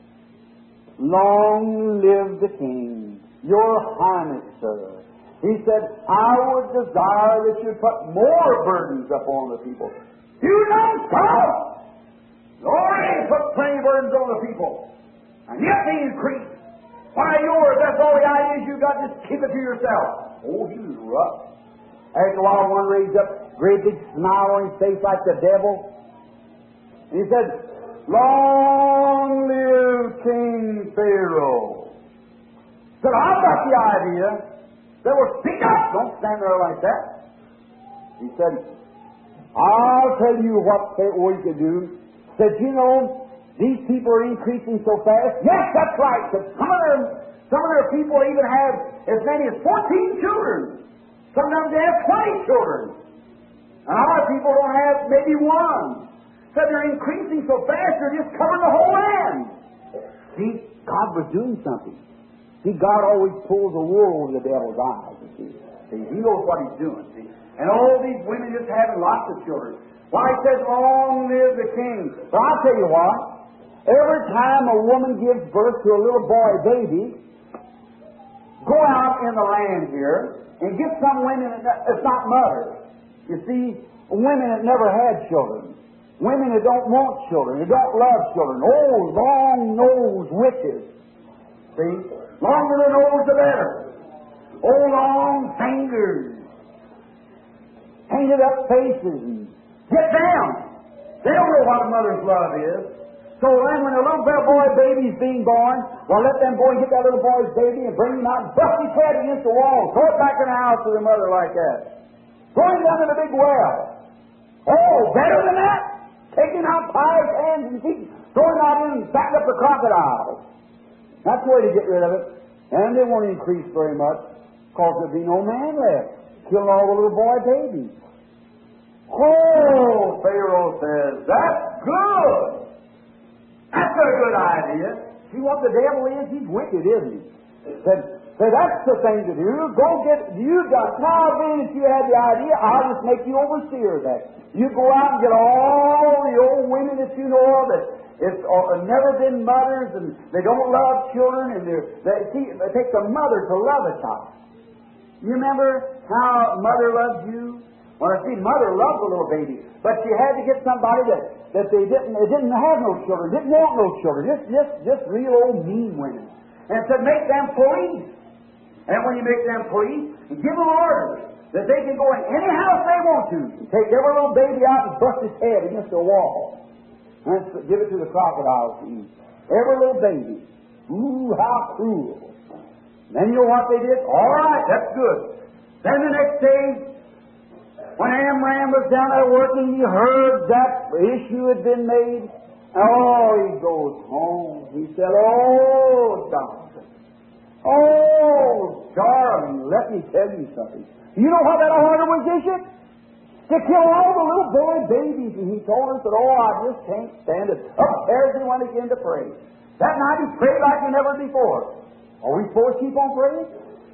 long live the king, your highness, sir. He said, I would desire that you put more burdens upon the people. You don't stop. Lord, put plenty of burdens on the people. And yet they increase. Why, yours, that's all the ideas you got, just keep it to yourself. Oh, he was rough. After a while, one raised up, great big smile on his face like the devil. And he said, long live King Pharaoh. Said, I've got the idea. They will speak up. Don't stand there like that. He said, I'll tell you what we could do. Said, you know, these people are increasing so fast. Yes, that's right. Said, some of their, some of their people even have as many as fourteen children. Sometimes they have twenty children. And our people don't have maybe one. Said they're increasing so fast, they're just covering the whole land. See, God was doing something. See, God always pulls the wool over the devil's eyes, you see. See, He knows what He's doing, see. And all these women just having lots of children. Why, He says, long live the king. Well, I'll tell you what. Every time a woman gives birth to a little boy baby, go out in the land here and get some women that's not mothers. You see, women that never had children. Women that don't want children, that don't love children. Oh, long-nosed witches. See? Longer the nose, the better. Oh, long fingers. Painted up faces. Get down. They don't know what a mother's love is. So then when a little boy baby's being born, well, let them boy get that little boy's baby and bring him out and bust his head against the wall. Throw it back in the house with the mother like that. Throw him down in the big well. Oh, better than that? Take him out by his hands and keep throwing out in and back up the crocodiles. That's the way to get rid of it. And it won't increase very much because there'll be no man left. Killing all the little boy babies. Oh, Pharaoh says, that's good. That's a good idea. See what the devil is? He's wicked, isn't he? Said, say, that's the thing to do. Go get, you got, now then, if you had the idea, I'll just make you overseer of that. You go out and get all the old women that you know of that it's uh, never been mothers and they don't love children and they're, they, see, it takes a mother to love a child. You remember how mother loved you? Well, I see, mother loved the little baby, but she had to get somebody that, that they didn't, they didn't have no children, didn't want no children, just, just, just real old mean women. And said, make them police. And when you make them police, give them orders that they can go in any house they want to, take every little baby out and bust his head against the wall, and give it to the crocodiles to eat. Every little baby. Ooh, how cruel. Then you know what they did? All right, that's good. Then the next day, when Amram was down there working, he heard that issue had been made. Oh, he goes home. He said, oh, doctor. Oh, darling, let me tell you something. You know how that order was issued? To kill all the little boy babies. And he told us that, oh, I just can't stand it. Upstairs he went again to pray. That night he prayed like he never before. Are we supposed to keep on praying?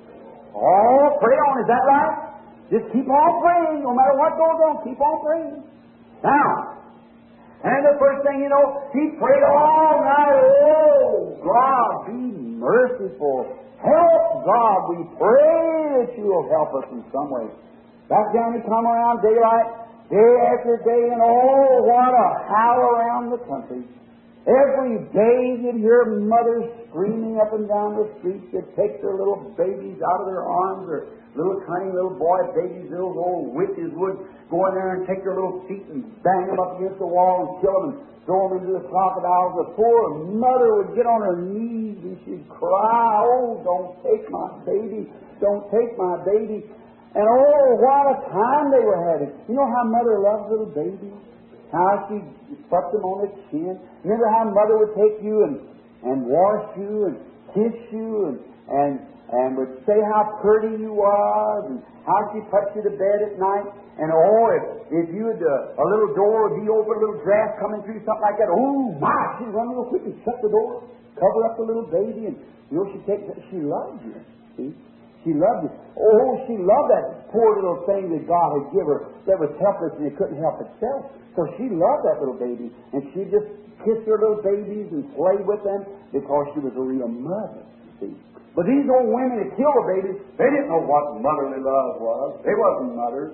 Oh, pray on. Is that right? Just keep on praying. No matter what goes on, keep on praying. Now, and the first thing you know, he prayed all night. Oh, God, be merciful. Help, God. We pray that you will help us in some way. Back down he come around daylight, day after day, and oh, what a howl around the country. Every day you'd hear mothers screaming up and down the streets. They'd take their little babies out of their arms, or little tiny little boy babies. Those old witches would go in there and take their little feet and bang them up against the wall and kill them and throw them into the crocodiles. The poor mother would get on her knees and she'd cry, oh, don't take my baby, don't take my baby. And oh, what a time they were having. You know how mother loves little babies? How she put them on the chin. Remember how mother would take you and, and wash you and kiss you and, and, and would say how pretty you was and how she put you to bed at night. And oh, if, if you had uh, a little door would be open, a little draft coming through, something like that. Oh, my, she'd run real quick and shut the door, cover up the little baby, and you know, she'd take, she loved you, see? She loved you. Oh, she loved that poor little thing that God had given her that was helpless and it couldn't help itself. So she loved that little baby, and she just kissed her little babies and played with them because she was a real mother, see. But these old women that killed the babies, they didn't know what motherly love was. They wasn't mothers.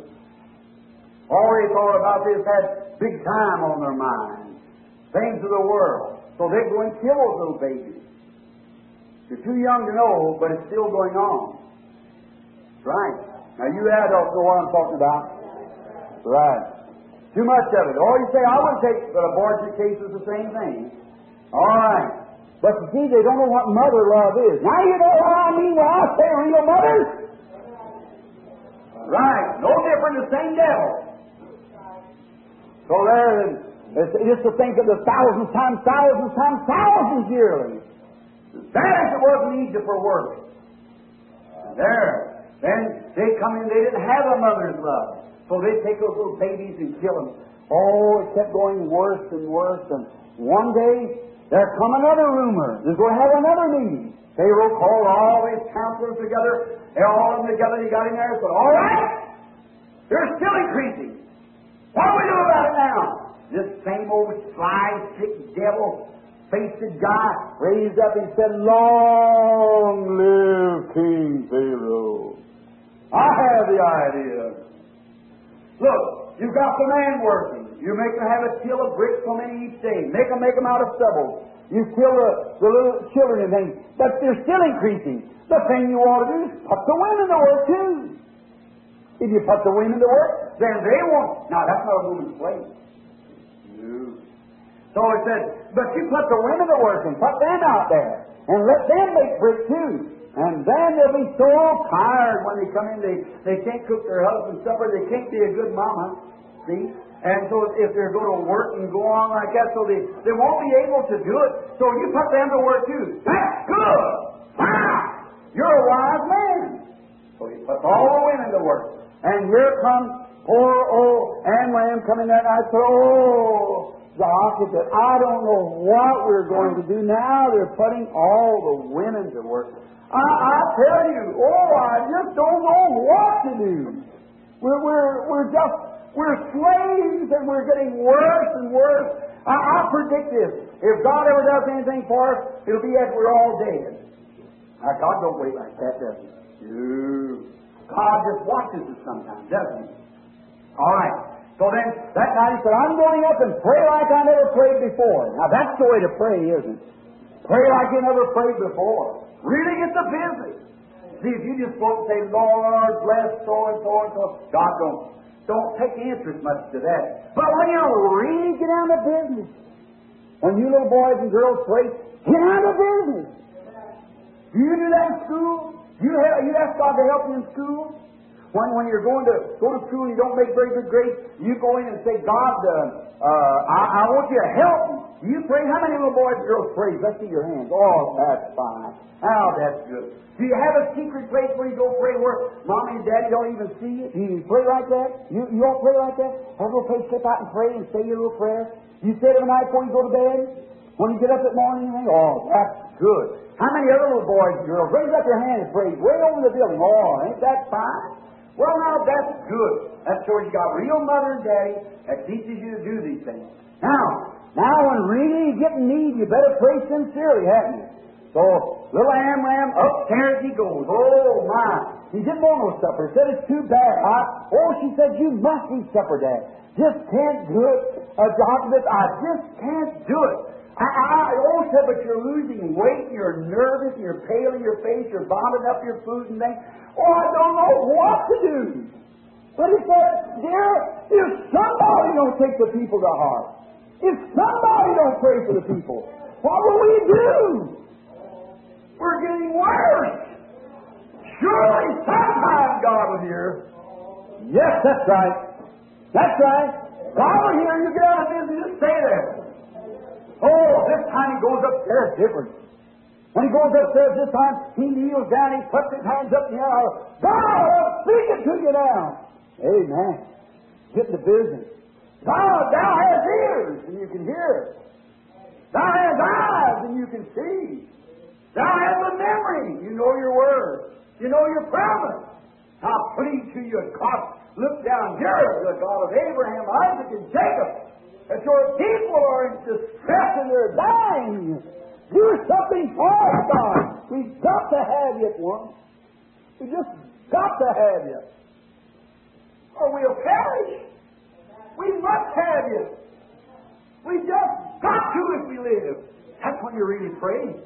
All they thought about this had big time on their minds, things of the world. So they'd go and kill those little babies. You're too young to know, but it's still going on. Right. Now you adults know what I'm talking about. Right. Too much of it. Or you say, I would take, but abortion case is the same thing. All right. But you see, they don't know what mother love is. Now you know what I mean when I say real mothers? Right. No different, the same devil. So there, it's just to think of the thousands times, thousands times, thousands yearly. That is it was in Egypt for work. There. Then they come in, they didn't have a mother's love. So they'd take those little babies and kill them. Oh, it kept going worse and worse. And one day, there come another rumor. They're going to have another meeting. Pharaoh called all his counselors together. They all of them together. He got in there and said, all right, they're still increasing. What do we do about it now? This same old sly, sick devil faced guy raised up and said, "Long live King Pharaoh." I have the idea. Look, you've got the man working. You make him have a till of bricks so many each day. Make them make them out of stubble. You kill the, the little children and things, but they're still increasing. The thing you ought to do is put the women to work too. If you put the women to work, then they won't. Now that's not a woman's slave. No. So it said, but you put the women to work and put them out there and let them make brick too. And then they'll be so tired when they come in, they, they can't cook their husband's supper, they can't be a good mama. See? And so if they're going to work and go on like that, so they, they won't be able to do it. So you put them to work too. That's good! Ah! You're a wise man. So he puts all the women to work. And here comes poor old Amram coming there, and I said, "Oh, the occupant, I don't know what we're going to do now. They're putting all the women to work. I, I tell you, oh, I just don't know what to do. We're, we're, we're just, we're slaves, and we're getting worse and worse. I, I predict this. If God ever does anything for us, it'll be after we're all dead." Now, God don't wait like that, does He? No. God just watches us sometimes, doesn't He? All right. So then, that night he said, "I'm going up and pray like I never prayed before." Now, that's the way to pray, isn't it? Pray like you never prayed before. Really get the business. See, if you just go and say, "Lord, bless so and so and so," God don't, don't take interest much to that. But when you really get down to business, when you little boys and girls pray, get down to business. Do you do that in school? You, have, you ask God to help you in school? When, when you're going to go to school and you don't make very good grades, you go in and say, "God, uh, uh, I, I want you to help me." Do you pray? How many little boys and girls pray? Let's see your hands. Oh, that's fine. Oh, that's good. Do you have a secret place where you go pray where Mommy and Daddy don't even see you? Do you pray like that? You, you don't pray like that? Have a little place, step out and pray and say your little prayer? You say it every night before you go to bed? When you get up at morning, you think, "Oh, that's good." How many other little boys and girls raise up your hand and pray way over the building? Oh, ain't that fine? Well, now, that's good. That shows you got real mother and daddy that teaches you to do these things. Now, now when really you get in need, you better pray sincerely, haven't you? So, little Amram, upstairs he goes. Oh, my. He didn't want no supper. He said, "It's too bad." I, oh, she said, "You must eat supper, Dad. Just can't do it. Uh, doctor, I just can't do it." I, I, oh, said, "But you're losing weight, you're nervous, you're pale in your face, you're vomiting up your food and things. Oh, I don't know what to do." But he said, "Dear, if somebody don't take the people to heart, if somebody don't pray for the people, what will we do? We're getting worse. Surely sometime God will hear." Yes, that's right. That's right. God will hear you. Get out of business, just stay there. Oh, this time he goes upstairs different. When he goes upstairs this time, he kneels down, he puts his hands up in the air. "God, I'm speaking to you now." Amen. Get the business. "God, thou hast ears, and you can hear. Thou hast eyes, and you can see. Thou hast a memory, you know your word. You know your promise. Now plead to you, God, look down here, the God of Abraham, Isaac, and Jacob, that your people are in distress and they're dying. Do something for us, God. We've got to have you at once. We just got to have you, or we'll perish. We must have you. We just got to if we live. That's when you really pray.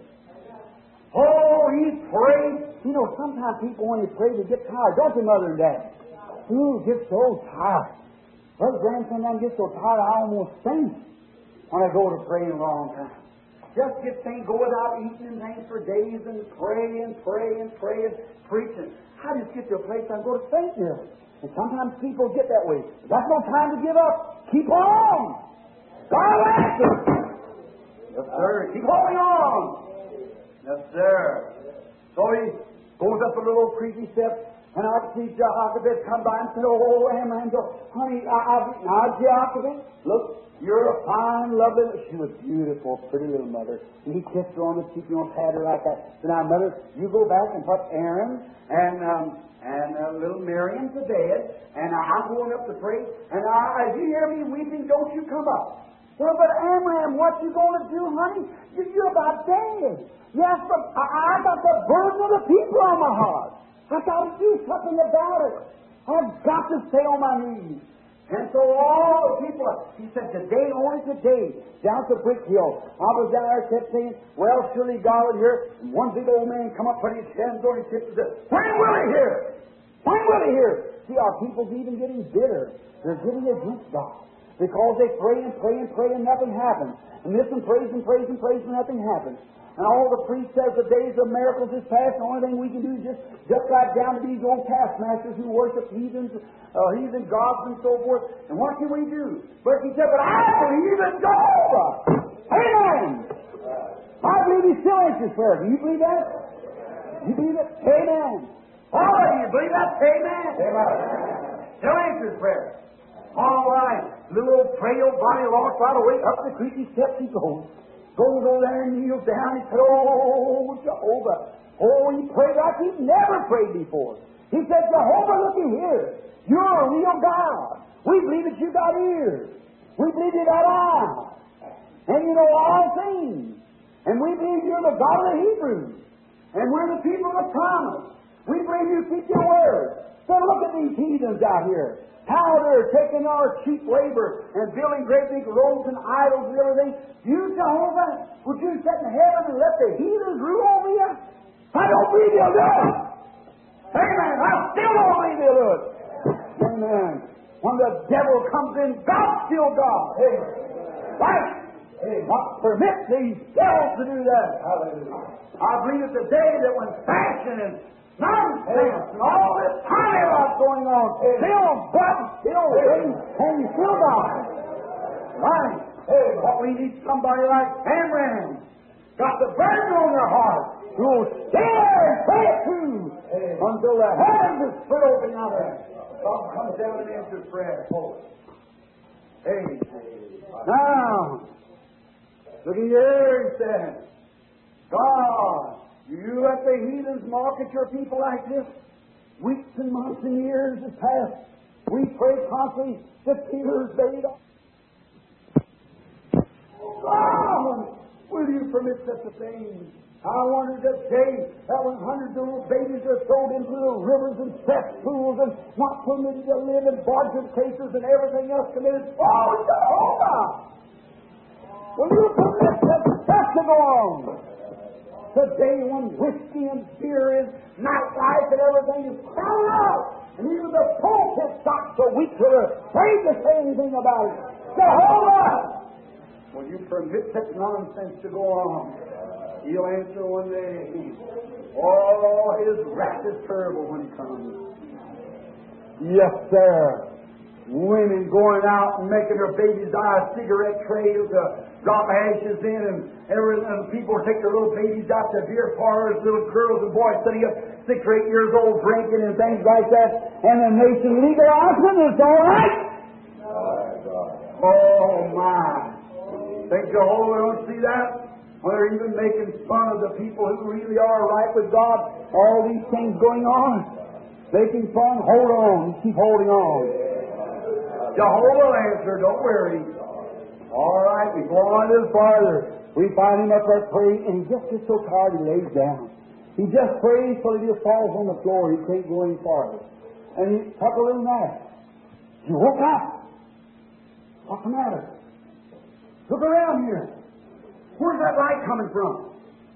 Oh, he prayed. You know, sometimes people, when they pray, they get tired. Don't they, Mother and Dad? Ooh, get so tired. Brother Graham, sometimes get so tired I almost faint when I go to pray a long time. Just get things, go without eating and things for days and pray and pray and pray and preach. And I just get to a place I go to faint here. And sometimes people get that way. That's no time to give up. Keep on. God will answer. Yes, sir. Keep holding on. Yes, sir. So he goes up a little creaky step, and I see Jehoshaphat come by and said, "Oh, Amram, honey, I, I, now Jehoshaphat, look, you're a fine, lovely." She was beautiful, pretty little mother. And he kissed her on the cheek, you know, pat her like that. So now, Mother, you go back and put Aaron and um, and uh, little Miriam to bed, and uh, I'm going up to pray. And uh, as you hear me weeping, don't you come up. Well, but Amram, what you going to do, honey? You, you're about dead. Yes, but I, I got the burden of the people on my heart. I got to do something about it. I've got to stay on my knees. And so all the people, he said, today, only today, down to Brick Hill, I was down there, kept saying, well, surely God will hear. And one big old man come up, put his hands on his hips and said, when will he hear? When will he hear? See, our people's even getting bitter. They're getting against God. Because they pray and pray and pray and nothing happens. And this and prays and prays and prays and nothing happens. And all the priest says the days of miracles is past. The only thing we can do is just, just right down to these old taskmasters who worship heathens, uh, heathen gods and so forth. And what can we do? But he said, but I believe in Jehovah. Amen. I believe he still answers prayer. Do you believe that? You believe it? Amen. Oh, do you believe that? Amen. Amen. Still answers prayer. All right. Little old frail body lost right away. Up the creaky steps he goes. Goes over there and kneels down. He said, oh, Jehovah. Oh, he prayed like he never prayed before. He said, Jehovah, looky here. You're a real God. We believe that you got ears. We believe you got eyes. And you know all things. And we believe you're the God of the Hebrews. And we're the people of promise. We believe you keep your word. So look at these heathens out here. How they're taking our cheap labor and building great big roads and idols and everything. You, Jehovah, would you sit in heaven and let the heathens rule over you? I don't believe you'll do it. Amen. I still don't believe you'll do it. Amen. When the devil comes in, God's still God. Amen. Right? Amen. Not permit these devils to do that. Hallelujah. I believe it today that when fashion and nonsense and all this honey what's going on, still God, still Satan, and you still God. Right. Hey, but we need somebody like Amram, got the burden on their heart, who will stare and pray through until the heavens is split open out there. God comes down and answers prayer. Hey, now, look at here, he said, God, you let the heathens mock at your people like this? Weeks and months and years have passed. We pray constantly, the tears bathed on. God, will you permit such a thing? I wonder that day that when hundreds of little babies are thrown into the rivers and cesspools and not permitted to live in bargain cases and everything else committed. Oh, Jehovah! Will you permit such stuff to go on? Today when whiskey and beer is nightlife and everything is crowded out, and even the pulpit stops so weak till they're afraid to say anything about it. Jehovah! Will you permit such nonsense to go on? He'll answer one day. Oh, his wrath is terrible when he comes. Yes, sir. Women going out and making their babies die of cigarette trails to drop ashes in, and everything. And people take their little babies out to beer parlors, little girls and boys sitting up six or eight years old drinking and things like that. And the nation legalizing it. It's all right. Oh my! Think Jehovah don't see that? When they're even making fun of the people who really are right with God. All these things going on, making fun. Hold on, keep holding on. Jehovah will answer, don't worry. All right, we go on a little farther. We find him up there praying, and he just gets so tired he lays down. He just prays till he just falls on the floor. He can't go any farther. And he took a little nap. He woke up. What's the matter? Look around here. Where's that light coming from?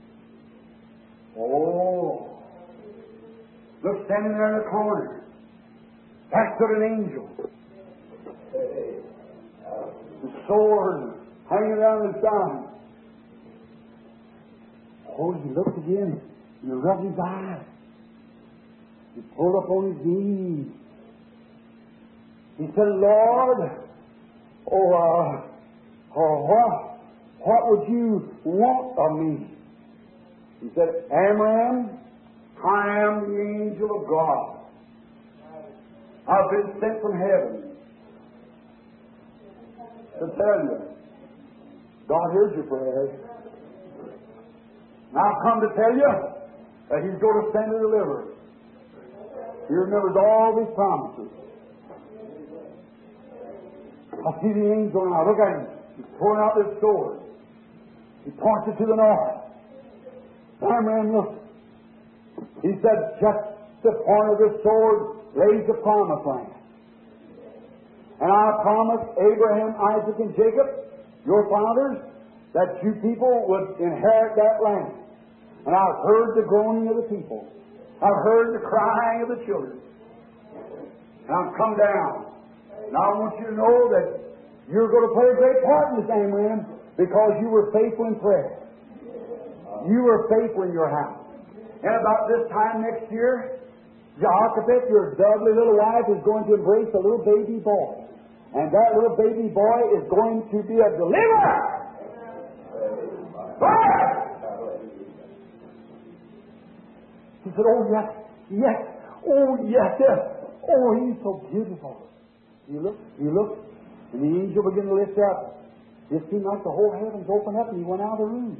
Oh. Look, standing there in the corner. That stood an angel. The sword hanging down his side. Oh, he looked again. He rubbed his eyes. He pulled up on his knees. He said, Lord, oh, uh, oh, what, what would you want of me? He said, Amram, I am the angel of God. I've been sent from heaven to tell you, God hears your prayers. And I've come to tell you that He's going to send to deliver. He remembers all His promises. I see the angel now. Look at him. He's pulling out this sword. He points it to the north. Amram looked. He said, just the point of this sword lays the promised land. And I promised Abraham, Isaac, and Jacob, your fathers, that you people would inherit that land. And I've heard the groaning of the people. I've heard the crying of the children. And I've come down. Now I want you to know that you're going to play a great part in this, Amram, because you were faithful in prayer. You were faithful in your house. And about this time next year, Jehoshaphat, your lovely little wife, is going to embrace a little baby boy. And that little baby boy is going to be a deliverer. Lord! He said, oh, yes, yes, oh, yes, yes. Oh, he's so beautiful. You look, you look, and the angel began to lift up. It seemed like the whole heavens opened up, and he went out of the room.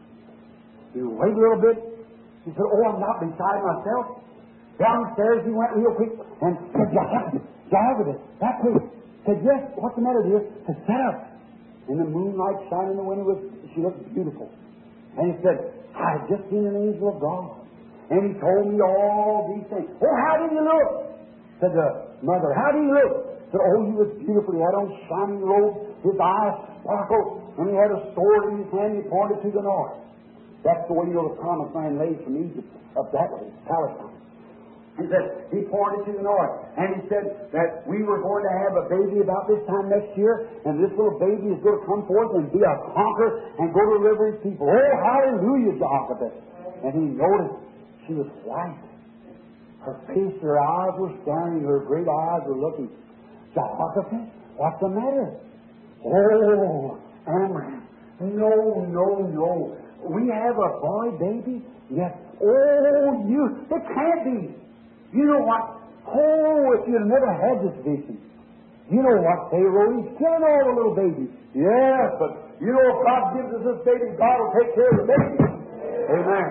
He waited a little bit. He said, oh, I'm not beside myself. Downstairs he went real quick and said, Jehoshaphat, Jehoshaphat, that place. Said, yes, what's the matter, dear? Said, set up. And the moonlight shining in the window, was, she looked beautiful. And he said, I had just seen an angel of God. And he told me all these things. Oh, how did he look? Said the mother, how did he look? Said, oh, he was beautiful. He had on shining robes. His eyes sparkled. And he had a sword in his hand. He pointed to the north. That's the way, you know, the promised land lays from Egypt up that way, Palestine. He said, he pointed to the north. And he said that we were going to have a baby about this time next year. And this little baby is going to come forth and be a conqueror and go to deliver his people. Oh, hallelujah, Jehoshaphat. And he noticed she was white. Her face, her eyes were staring. Her great eyes were looking. Jehoshaphat, what's the matter? Oh, Amram. No, no, no. We have a boy baby? Yes. Oh, you. It can't be. You know what? Oh, if you'd never had this vision. You know what, Pharaoh? He's killing all the little babies. Yes, but you know if God gives us this baby, God will take care of the baby. Amen.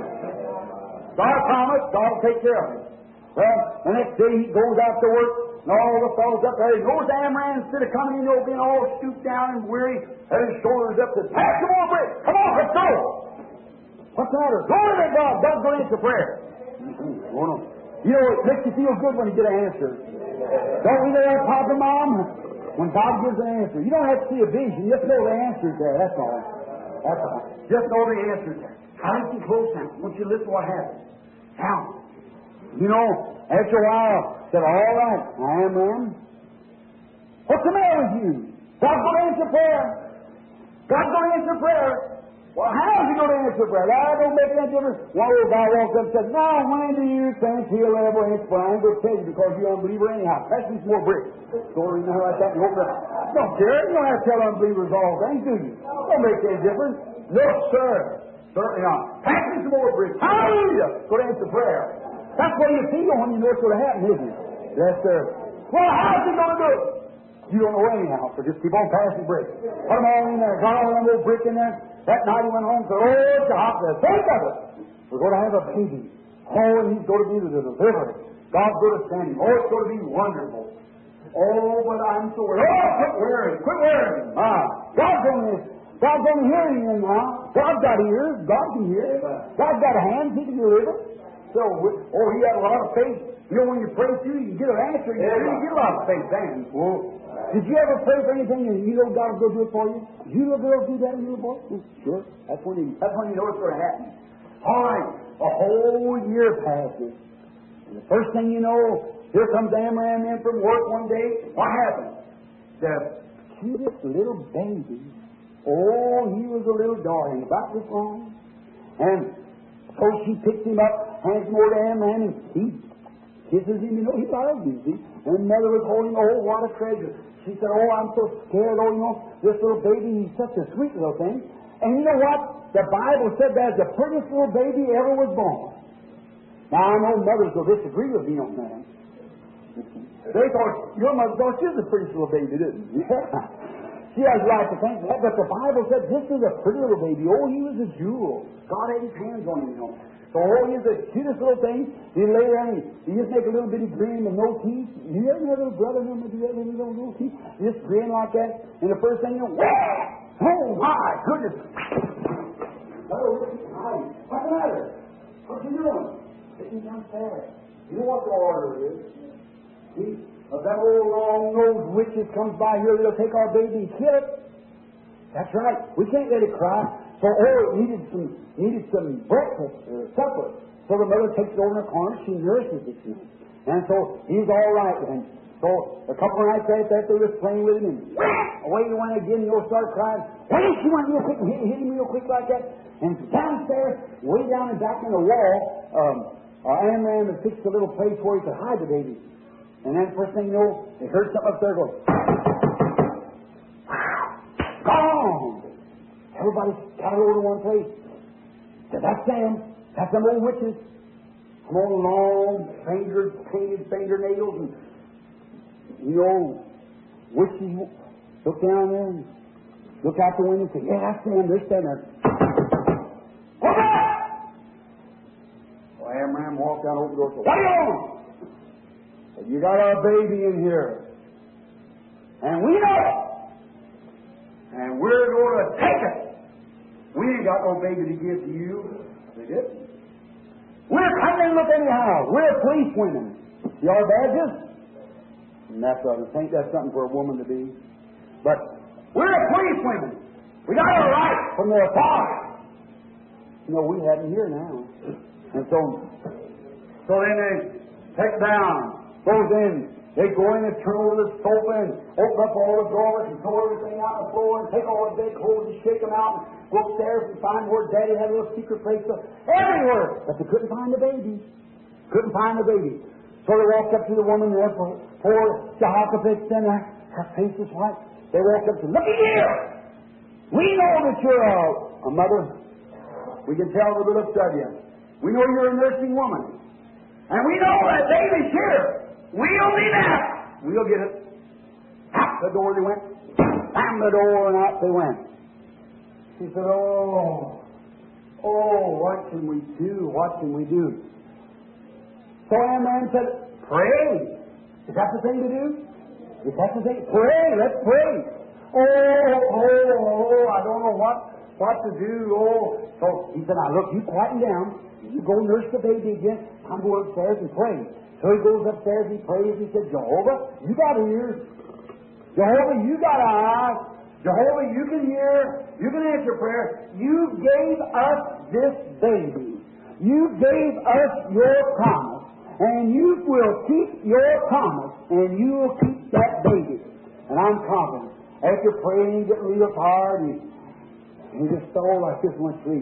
God promised, God will take care of it. Well, the next day he goes out to work, and all the fellows up there, he goes to Amram, instead of coming in, you know, being all stooped down and weary, and his shoulders up, says, pass some more bread. Come on, let's go. What's the matter? Go to that God. God's going to answer prayer. Oh, no. You know, it makes you feel good when you get an answer. Don't we know that, Papa, Mom? When God gives an answer. You don't have to see a vision. You just know the answer's there. That's all. That's all. Just know the answer's there. How listen close now. I want you to listen to what happens. Now, you know, after a while, said, all right, I am one. What's the matter with you? God's going to answer prayer. God's going to answer prayer. Well, how is he going to answer prayer? That don't make any difference. One little guy walked up and said, no, when do you think he'll ever answer prayer? I ain't going to tell you because you're an unbeliever anyhow. Pass me some more bricks. Story now like that. You don't care. You don't have to tell unbelievers all things, do you? Don't make any difference. No, sir. Certainly not. Pass me some more bricks. Hallelujah. Going to answer prayer. That's what you feel when you know what's going to happen, isn't it? Yes, sir. Well, how's he going to do it? You don't know anyhow, so just keep on passing bricks. Put them all in there. Got all them little brick in there. That night he went home and said, oh, Jehoshaphat, think of it. We're going to have a baby. Oh, and he's going to be the deliverer. God's going to send him. Oh, it's going to be wonderful. Oh, but I'm so worried. Oh, quit worrying. Quit worrying. Ah, God's going to God's going to hear you now. God's got ears. God can hear. God's got hands. He can deliver. So, oh, he had a lot of faith. You know, when you pray through, you get an answer. You really get a lot of faith then. Well, did you ever pray for anything and you know God will go do it for you? You know God will do that in your boy? Sure. That's when, you, that's when you know it's going to happen. All right. A whole year passes. And the first thing you know, here comes Amram in from work one day. What happened? The cutest little baby. Oh, he was a little darling, about this long. And so she picks him up, hands him over to Amram, and he kisses him. You know, he loves him, see? And mother was holding, oh, what a treasure. She said, oh, I'm so scared. Oh, you know, this little baby, he's such a sweet little thing. And you know what? The Bible said that's the prettiest little baby ever was born. Now, I know mothers will disagree with me on that. They thought, your mother thought she was the prettiest little baby, didn't she? Yeah. She has right to think that, but the Bible said this is a pretty little baby. Oh, he was a jewel. God had his hands on him, you know. So, oh, he's the cutest little thing. He lay there and he, he just make a little bitty grin with no teeth. You ever have a little brother, remember, do you ever have a little, little teeth? You just grin like that. And the first thing you know, wah! Oh, my goodness. Hello, hi. What's the matter? What you doing? Sitting downstairs. You know what the order is. See, if that old long-nosed witches comes by here, they'll take our baby and kill it. That's right. We can't let it cry. So, oh, it needed some, needed some breakfast or supper. So the mother takes it over in the corner. She nurses it. You know. And so he's all right then. So a couple of nights after that, they was playing with him, and away he went again. He'll start crying. Hey, she went real quick and hit, hit him real quick like that. And downstairs, way down and back in the wall, um, uh, Amram had fixed a little place where he could hide the baby. And then first thing you know, they heard something up there go, gone! Everybody scattered over to one place. Said, that's them. That's them old witches. Some old long, fingered, painted fingernails, and you know, witches look down there and look out the window and say, yeah, that's them. They're standing there. What's that? Well, Amram walked down over the door and said, what do you want? Said, you got our baby in here. And we know it. And we're going to take it. We ain't got no baby to give to you. They didn't. We're coming to look anyhow. We're police women. See our badges? And that's I think that's something for a woman to be. But we're police women. We got a right from their father. You know, we have them here now. And so, so then they take down, goes in, they go in and turn over the sofa and open up all the drawers and throw everything out on the floor and take all the bed clothes and shake them out and go upstairs and find where Daddy had a little secret place. So everywhere. But they couldn't find the baby. Couldn't find the baby. So they walked up to the woman there, poor Jehoshaphat, and her face was white. They walked up to her, look here! We know that you're a, a mother. We can tell by the looks of you. We know you're a nursing woman. And we know that baby's here. We'll be there. We'll get it. Out the door they went. Slam the door and out they went. She said, oh, oh, what can we do? What can we do? So Amram said, pray. Is that the thing to do? Is that the thing? Pray. Let's pray. Oh, oh, oh, I don't know what, what to do. Oh. So he said, now look, you quieten down. You go nurse the baby again. I'm going upstairs and pray. So he goes upstairs, he prays, he said, Jehovah, you got ears. Jehovah, you got eyes. Jehovah, you can hear. You can answer prayer. You gave us this baby. You gave us your promise. And you will keep your promise. And you will keep that baby. And I'm confident. After praying, getting real tired, he, he just fell like this one sleep.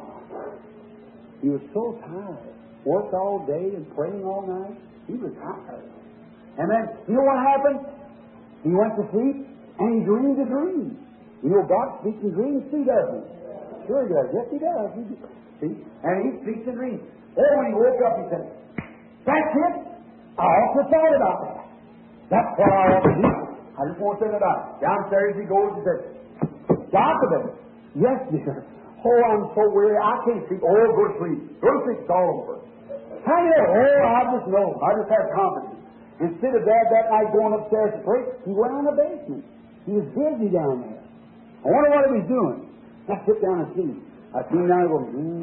He was so tired. Worked all day and praying all night. He was tired. And then, you know what happened? He went to sleep and he dreamed a dream. You know, God speaks in dreams too, doesn't he? Sure he does. Yes, he does. He, see? And he speaks in dreams. Oh, when he woke up, he said, that's it. I also thought about that. That's what I ought to do. I just want to say about it. Downstairs he goes and says, Jochebed. Yes, dear. Oh, I'm so weary. I can't sleep. Oh, go to sleep. Go to sleep. It's all over. How do you know? Oh, I just know. I just have confidence. Instead of Dad that night going upstairs to pray, he went in the basement. He was busy down there. I wonder what he was doing. Let's sit down and see. I see him down and go,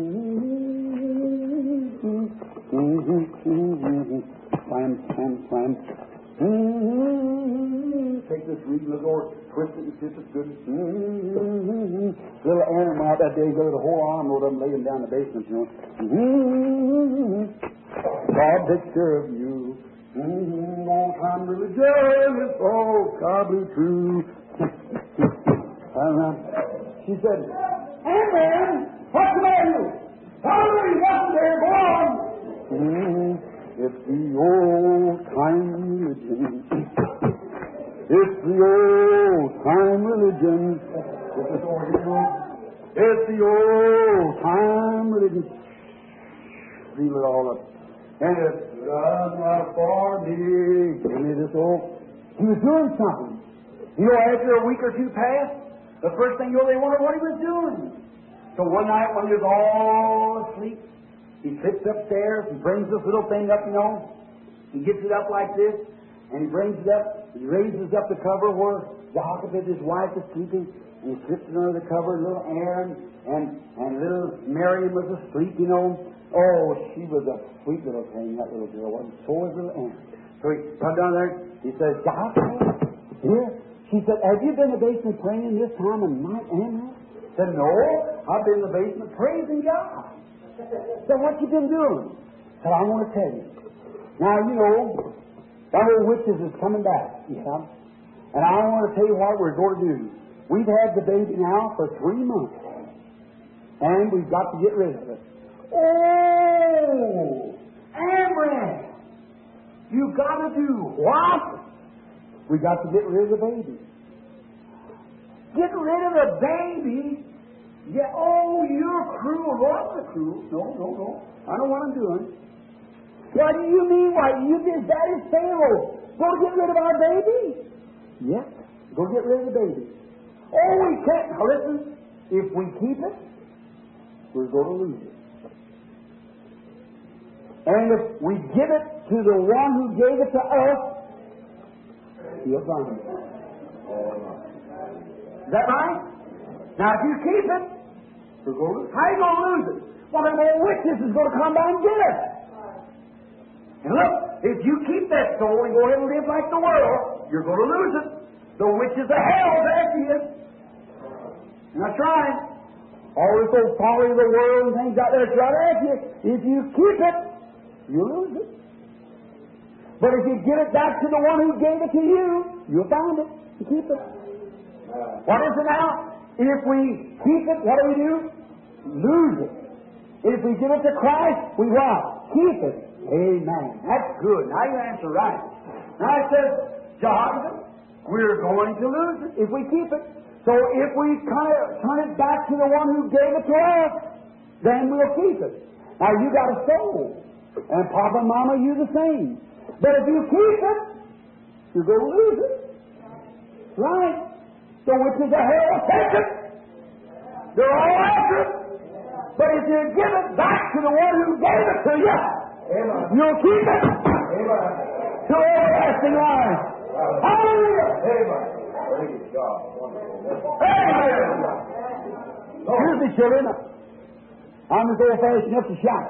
slam, slam, slam. Take this reed, look over, twist it and see if it's good. Little Aaron out that day, go the whole arm load of them, lay him down in the basement, you know. God takes care of you. Long time religion, oh, God be true. She said, Aaron, what's the matter? Hallelujah, what's there? Go on. It's the old time religion. It's the old time religion. It's the old time religion. Feel it all up. And it's done for me. Give me this old. He was doing something. You know, after a week or two passed, the first thing you know, they wondered what he was doing. So one night when he was all asleep, he sits upstairs and brings this little thing up, you know. He gets it up like this, and he brings it up, he raises up the cover where Jochebed, his wife, was sleeping, and he slipped under the cover, little Aaron, and, and little Miriam was asleep, you know. Oh, she was a sweet little thing, that little girl was. So was little Aaron. So he put down there, he said, Jochebed, here. She said, have you been in the basement praying this time of night and night? I said, no, I've been in the basement praising God. So what you been doing? I said, I want to tell you. Now, you know, that old witches is coming back, you know. And I want to tell you what we're going to do. We've had the baby now for three months. And we've got to get rid of it. Oh! Amram! You got to do what? We got to get rid of the baby. Get rid of the baby? Yeah, oh, you're cruel. No, I'm not cruel. No, no, no. I know what I'm doing. What do you mean? Why, you did that is Pharaoh. Go get rid of our baby. Yes, go get rid of the baby. Oh, we can't. Now listen, if we keep it, we're going to lose it. And if we give it to the one who gave it to us, he'll find it. Is that right? Now, if you keep it, we're going to lose it. How are you going to lose it? Well, them old witches is going to come by and get it. And look, if you keep that soul and go ahead and live like the world, you're going to lose it. The witches of hell, there she is. And that's right. All this old folly of the world and things out there, it's right at you. If you keep it, you'll lose it. But if you give it back to the one who gave it to you, you'll find it and keep it. What is it now? If we keep it, what do we do? Lose it. If we give it to Christ, we what? Keep it. Amen. That's good. Now you answer right. Now it says, Jehoshaphat, we're going to lose it if we keep it. So if we kind of turn it back to the one who gave it to us, then we'll keep it. Now you got a soul. And Papa and Mama, you the same. But if you keep it, you're going to lose it. Right? So which is a hell of take it. They're all after it. But if you give it back to the one who gave it to you, Amen. You'll keep it. Amen. To everlasting life. Hallelujah. Amen. Praise God. Amen. Excuse me, children. I'm as old-fashioned enough to shout.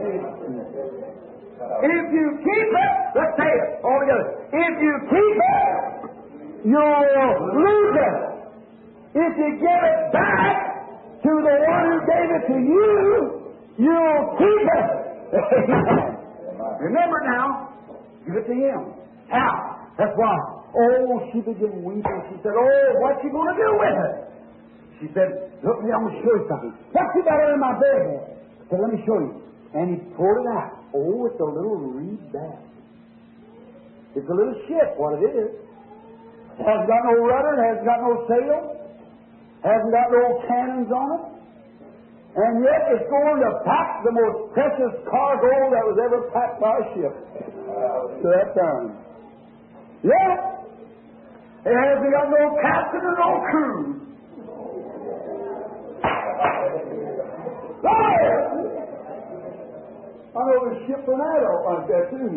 If you keep it, let's say it all together. If you keep it, you'll lose it. If you give it back to the one who gave it to you, you'll keep it. Remember now, give it to him. How? That's why. Oh, she began weeping. She said, oh, what's she going to do with it? She said, look, I'm going to show you something. What's you got in my bed? I said, let me show you. And he pulled it out. Oh, it's a little reed bag. It's a little ship, what it is. It hasn't got no rudder, it hasn't got no sail, hasn't got no cannons on it. And yet it's going to pack the most precious cargo that was ever packed by a ship to that time. Yet it hasn't got no captain or no crew. Liar! I know the ship from that like that too.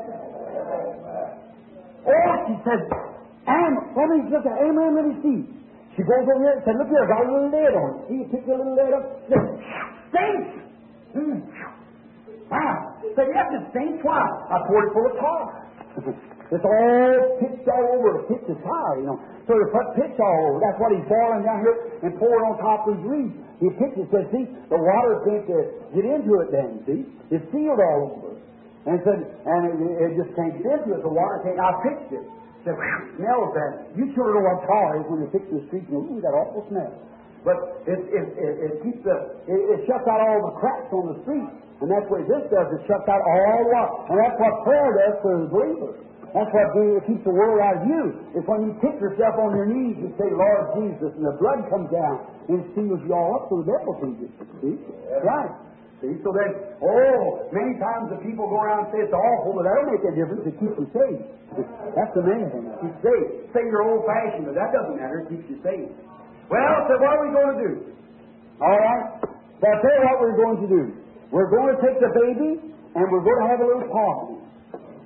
Oh, she said, Am, let me look at Amen, let me see. She goes over here and said, look here, I got a little lid on it. See, you pick the little lid up. Said, stinks! Hmm. Wow. Said, yes, it stinks. Why? I poured it full of tar. It's all pitched all over. The pitch is high, you know. So they put pitch all over. That's what he's boiling down here and pouring on top of his reeds. He pitched it, said, see, the water can't uh, get into it then, see? It's sealed all over. And said, and it, it just can't get into it. The water can't. I pitched it. Said, smells bad. You children know what tar is when you fix the street. You know, ooh, that awful smell. But it it, it, it keeps the it, it shuts out all the cracks on the street, and that's what this does. It shuts out all the water, and that's what prayer does for the believer. That's what it keeps the world out of you. It's when you pick yourself on your knees and say, Lord Jesus, and the blood comes down and seals you all up so the devil can get you. See? That's right. See? So then, oh, many times the people go around and say it's awful, but that don't make a difference. It keeps you safe. That's the main thing. It keeps you safe. Say you're old-fashioned, but that doesn't matter. It keeps you safe. Well, so what are we going to do? All right? So I'll tell you what we're going to do. We're going to take the baby, and we're going to have a little party.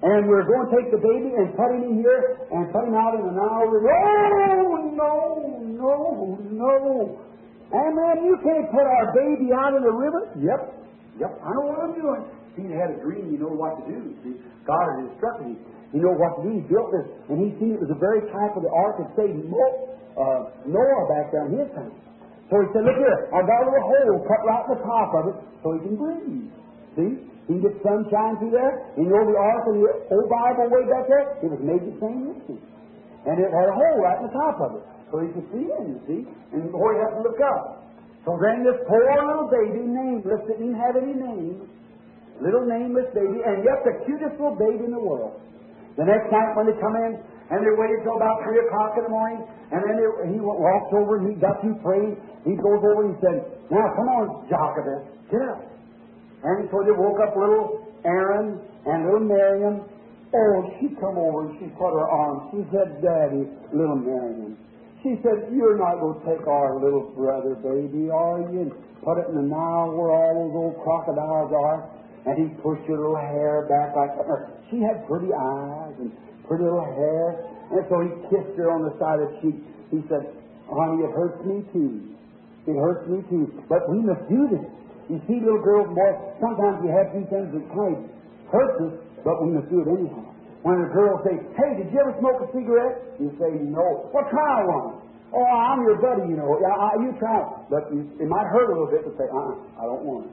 And we're going to take the baby and put him in here and put him out in the Nile River. Oh, no, no, no. And man, you can't put our baby out in the river? Yep, yep, I know what I'm doing. See, he had a dream, you know what to do. See, God had instructed him. He knew what to do. He built this, and he seen it was the very type of the ark that saved uh, Noah back there in his time. So he said, look here, I've got a little hole cut right in the top of it so he can breathe. See? He can get sunshine through there. You know the ark in the old Bible way back there? It was made the same way. And it had a hole right in the top of it. So he could see in, you see? And before he had to look up. So then this poor little baby, nameless, didn't even have any name. Little nameless baby, and yet the cutest little baby in the world. The next night when they come in, and they waited till about three o'clock in the morning, and then they, he walks over and he got through praying. He goes over and he said, now come on, Jochebed, get up. And so they woke up little Aaron and little Miriam. Oh, she come over and she put her arms. She said, Daddy, little Miriam. She said, you're not going to take our little brother, baby, are you? And put it in the Nile where all those old crocodiles are. And he pushed her little hair back like that. She had pretty eyes and pretty little hair. And so he kissed her on the side of the cheek. He said, honey, it hurts me too. It hurts me too. But we must do this. You see, little girls and boys, sometimes we have these things that kind of hurt us, but we must do it anyhow. When a girl say, hey, did you ever smoke a cigarette? You say, no. Well, try one. Oh, I'm your buddy, you know. Yeah, I, you try it. But you, it might hurt a little bit to say, uh-uh, I don't want it.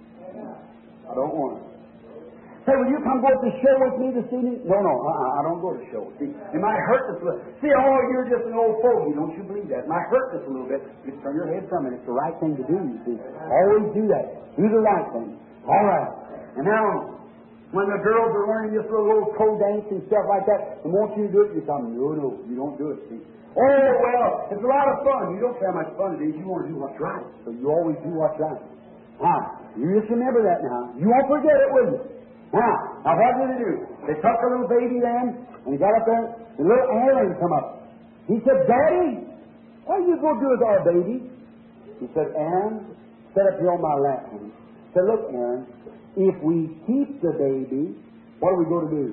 I don't want it. Say, will you come go to the show with me this evening? No, no, uh-uh, I don't go to the show. See, it might hurt us a little. See, oh, you're just an old fogey. Don't you believe that? It might hurt us a little bit. Just turn your head from it. It's the right thing to do, you see. Always do that. Do the right thing. All right. And now, when the girls are learning this little old toe dance and stuff like that, they want you to do it, you tell them, no, no, you don't do it, see. Oh, well, it's a lot of fun. You don't say how much fun it is. You want to do what's right. So you always do what's right. Now, you just remember that now. You won't forget it, will you? Now, now what did they do? They took a little baby then, and he got up there, and little Aaron come up. He said, Daddy, what are you going to do with our baby? He said, Aaron, sit up here on my lap. He said, look, Aaron, if we keep the baby, what are we going to do?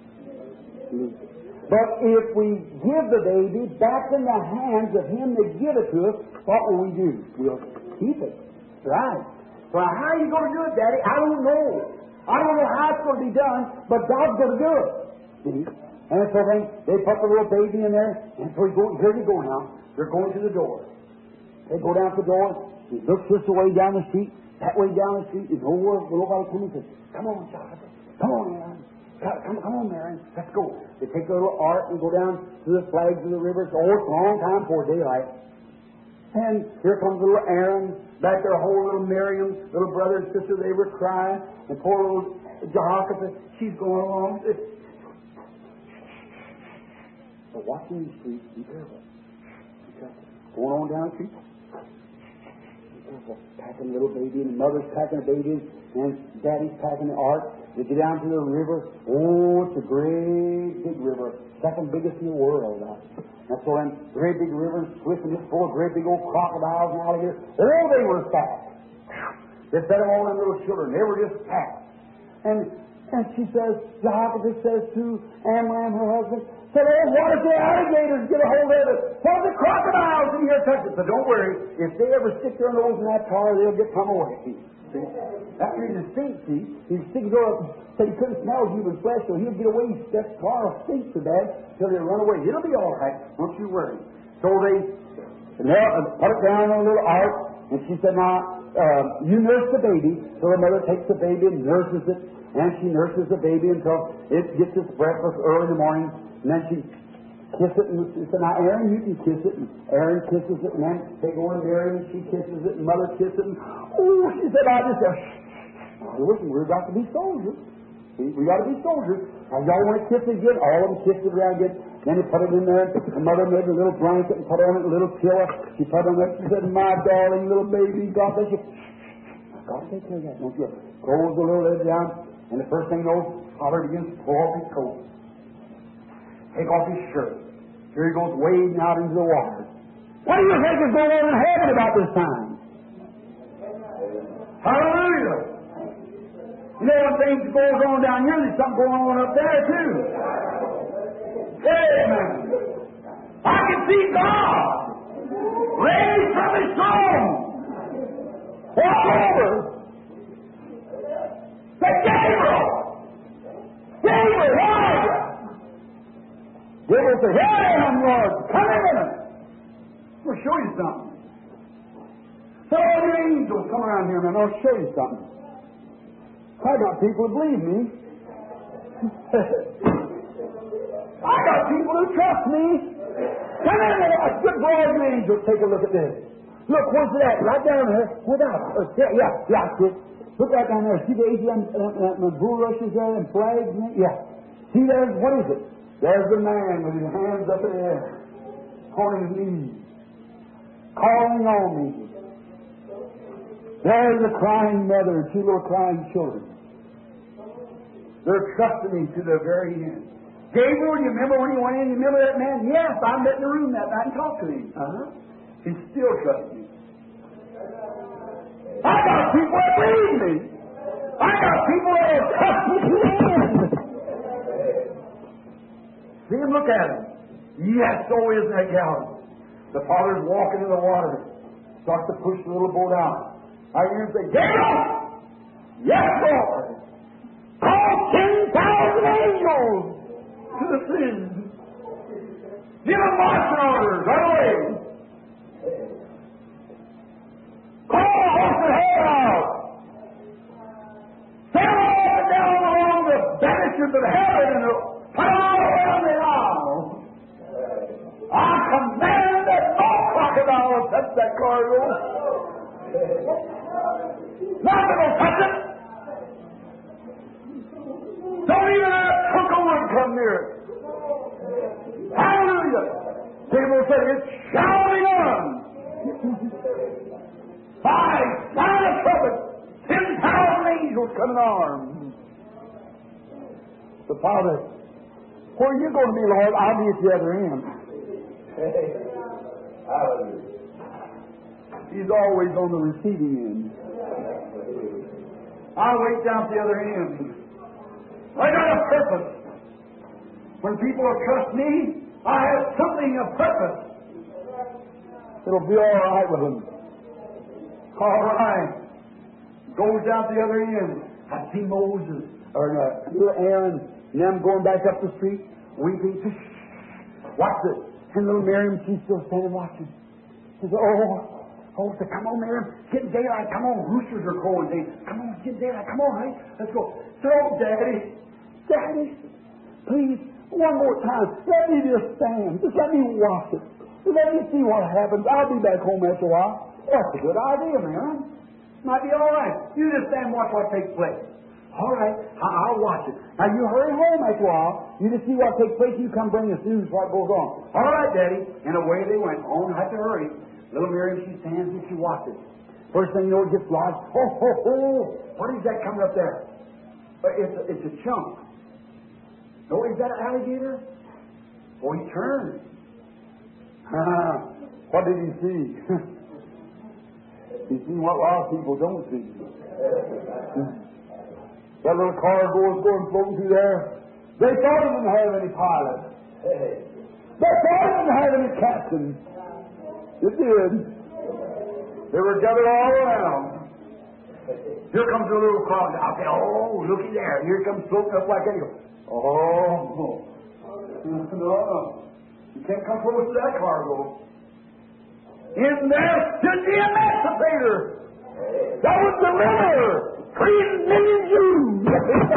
But if we give the baby back in the hands of him that give it to us, what will we do? We'll keep it. Right. So how are you going to do it, Daddy? I don't know. I don't know how it's going to be done, but God's going to do it. See? And so then they put the little baby in there, and so he go, here they go now. They're going to the door. They go down to the door. He looks this way down the street, that way down the street. There's nowhere, nobody coming. He says, come on, Jonathan. Come on, Aaron. Come, come on, Aaron. Let's go. They take the little ark and go down to the flags of the river. Oh, it's a long time before daylight. And here comes little Aaron, back there, a whole little Miriam, little brother and sister, they were crying. And poor little Jehoshaphat, she's going along. So watching these streets, be careful. Be careful. Going on down the street. Be careful. Packing a little baby, and the mother's packing a baby, and daddy's packing the ark. They get down to the river. Oh, it's a great big river. Second biggest in the world. That's so then, great big river, swift and just full of great big old crocodiles and alligators. Oh, they were fat. They fed them all them little children. They were just fat. And and she says, Jehoshaphat says to Amram, her husband, said, oh, what if the alligators get a hold of it? What if the crocodiles in here touch it? So don't worry. If they ever stick their nose in that car, they'll get come away. See? That's the reason it stinks, see? He sticks over, said he couldn't smell human flesh, so he'll get away. That car will stink so bad till they run away. It'll be all right. Don't you worry. So they put it down on a little ark, and she said, now, uh, you nurse the baby. So the mother takes the baby and nurses it, and she nurses the baby until it gets its breakfast early in the morning, and then she kisses it, and she said, now, Aaron, you can kiss it, and Aaron kisses it, and then they go to Mary, and she kisses it, and mother kisses it, and oh, she said, I just said, oh, listen, we've got to be soldiers. See, we got to be soldiers. Now, y'all want to kiss it again? All of them kissed it around again. Then they put it in there. The mother made a little blanket and put on it a little pillow. She put on it. She said, my darling little baby, God bless you. God take care of that, don't you? Close the little lid down, and the first thing you know, Father begins to pull off his coat. Take off his shirt. Here he goes wading out into the water. What do you think is going on in heaven about this time? Hallelujah! You know, when things goes on down here, there's something going on up there, too. Amen. I can see God raised from His throne. Walk over. Say, Gabriel! Gabriel, where are you? Gabriel said, here I am, Lord. Come in a minute. We'll show you something. So all the angels come around here, man. I'll show you something. I got people who believe me. I got people who trust me. Come in there. A good boy, you angels. Take a look at this. Look, where's it at? Right down there. Where's that? Uh, yeah, yeah, yeah. See, look right down there. See the angels and uh, uh, bulrushes there and flags and yeah. See there? What is it? There's the man with his hands up in the air, on his knees, calling on me. There's a crying mother and two little crying children. They're trusting me to the very end. Gabriel, you remember when he went in? You remember that man? Yes, I met in the room that night and talked to him. Uh-huh. He still trusts me. I got people that believe me. I got people that trust me to the end. See him, look at him. Yes, so isn't that gal. The father's walking in the water. Starts to push the little boat out. I hear him say, Gabriel! Yes, Lord! Call ten thousand angels to the sin. Give them marching orders right away. Call a host of hell out. Send them all up and down along the banisters of heaven and put them all around the aisle. I command that no crocodile will touch that cargo. Nothing will touch it. Don't even let a hook of wood come near it. Hallelujah. People say, it shall be done. By sound of trumpet, ten thousand angels come in arms. The Father, where are you going to be, Lord? I'll be at the other end. Hallelujah. He's always on the receiving end. I'll wait down at the other end. I got a purpose. When people will trust me, I have something of purpose. It'll be all right with them. All right. Goes out the other end. I see Moses, or uh, little Aaron, and them going back up the street, weeping. Watch this. And little Miriam, she's still standing watching. She says, oh, oh, so come on, Miriam. It's getting daylight. Come on. Roosters are crowing. They, come on, it's getting daylight. Come on, honey. Let's go. So, Daddy, Daddy, please, one more time. Let me just stand. Just let me watch it. Just let me see what happens. I'll be back home after a while. That's a good idea, man. Might be all right. You just stand and watch what takes place. All right, I'll watch it. Now you hurry home after a while. You just see what takes place. You come bring us news what goes on. All right, Daddy. And away they went. Oh, I have to hurry. Little Miriam, she stands and she watches. First thing you know, it gets lodged. Oh, oh, oh. What is that coming up there? Uh, it's, a, it's a chunk. Oh, is that an alligator? Oh, he turned. What did he see? He seen what a lot of people don't see. That little cargo was going floating through there. They thought it didn't have any pilot. They thought it didn't have any captain. It did. They were gathered all around. Here comes a little crowd. I'll say, oh, looky there. Here it comes floating up like that. Oh, no, no. You can't come close to that cargo. In there stood the emancipator. That was the river. Three million Jews.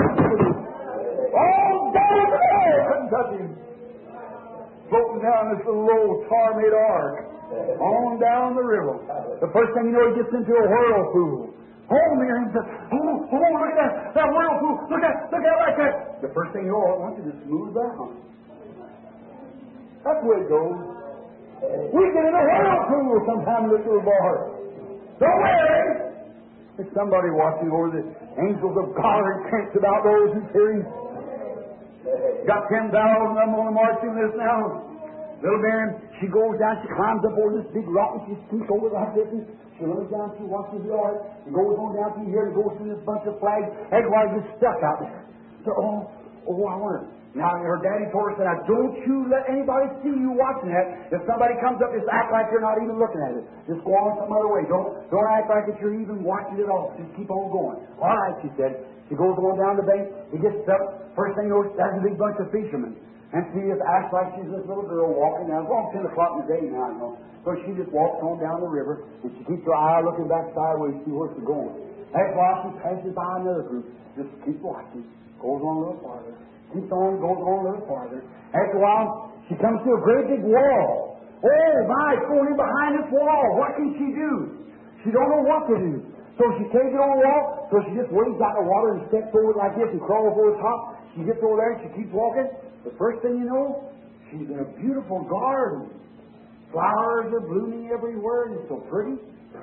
All down the air. Couldn't touch him. Floating down this little old tar-made ark. On down the river. The first thing you know, he gets into a whirlpool. Oh, Miriam says, oh, oh, look at that, that whirlpool. Look at look at it like that. The first thing you know, I want you to smooth down. That's the way it goes. We get in a whirlpool sometime in this little bar. Don't worry. There's somebody watching over the angels of God encamped about those who fear Him. Got ten thousand of them on the march in this now. Little Miriam, she goes down, she climbs up over this big rock, and she scoots over like this, and she lays down, she watches the yard, and goes on down through here, and goes through this bunch of flags, and while gets stuck out there. So, oh, oh, I wonder. Now, her daddy told her, said, now, don't you let anybody see you watching that. If somebody comes up, just act like you're not even looking at it. Just go on some other way. Don't don't act like that you're even watching it all. Just keep on going. All right, she said. She goes on down the bank. He gets up. First thing you know, there's a big bunch of fishermen. And she just acts like she's this little girl walking down. It's all ten o'clock in the day now, you know. So she just walks on down the river, and she keeps her eye looking back sideways to see where she's going. That's why she passes by another group. Just keep watching. Goes on a little farther. Keeps on, goes on a little farther. After a while, she comes to a great big wall. Oh, my, it's going in behind this wall. What can she do? She don't know what to do. So she takes it on the wall, so she just wades out in the water and steps over it like this and crawls over the top. She gets over there and she keeps walking. The first thing you know, she's in a beautiful garden. Flowers are blooming everywhere and it's so pretty.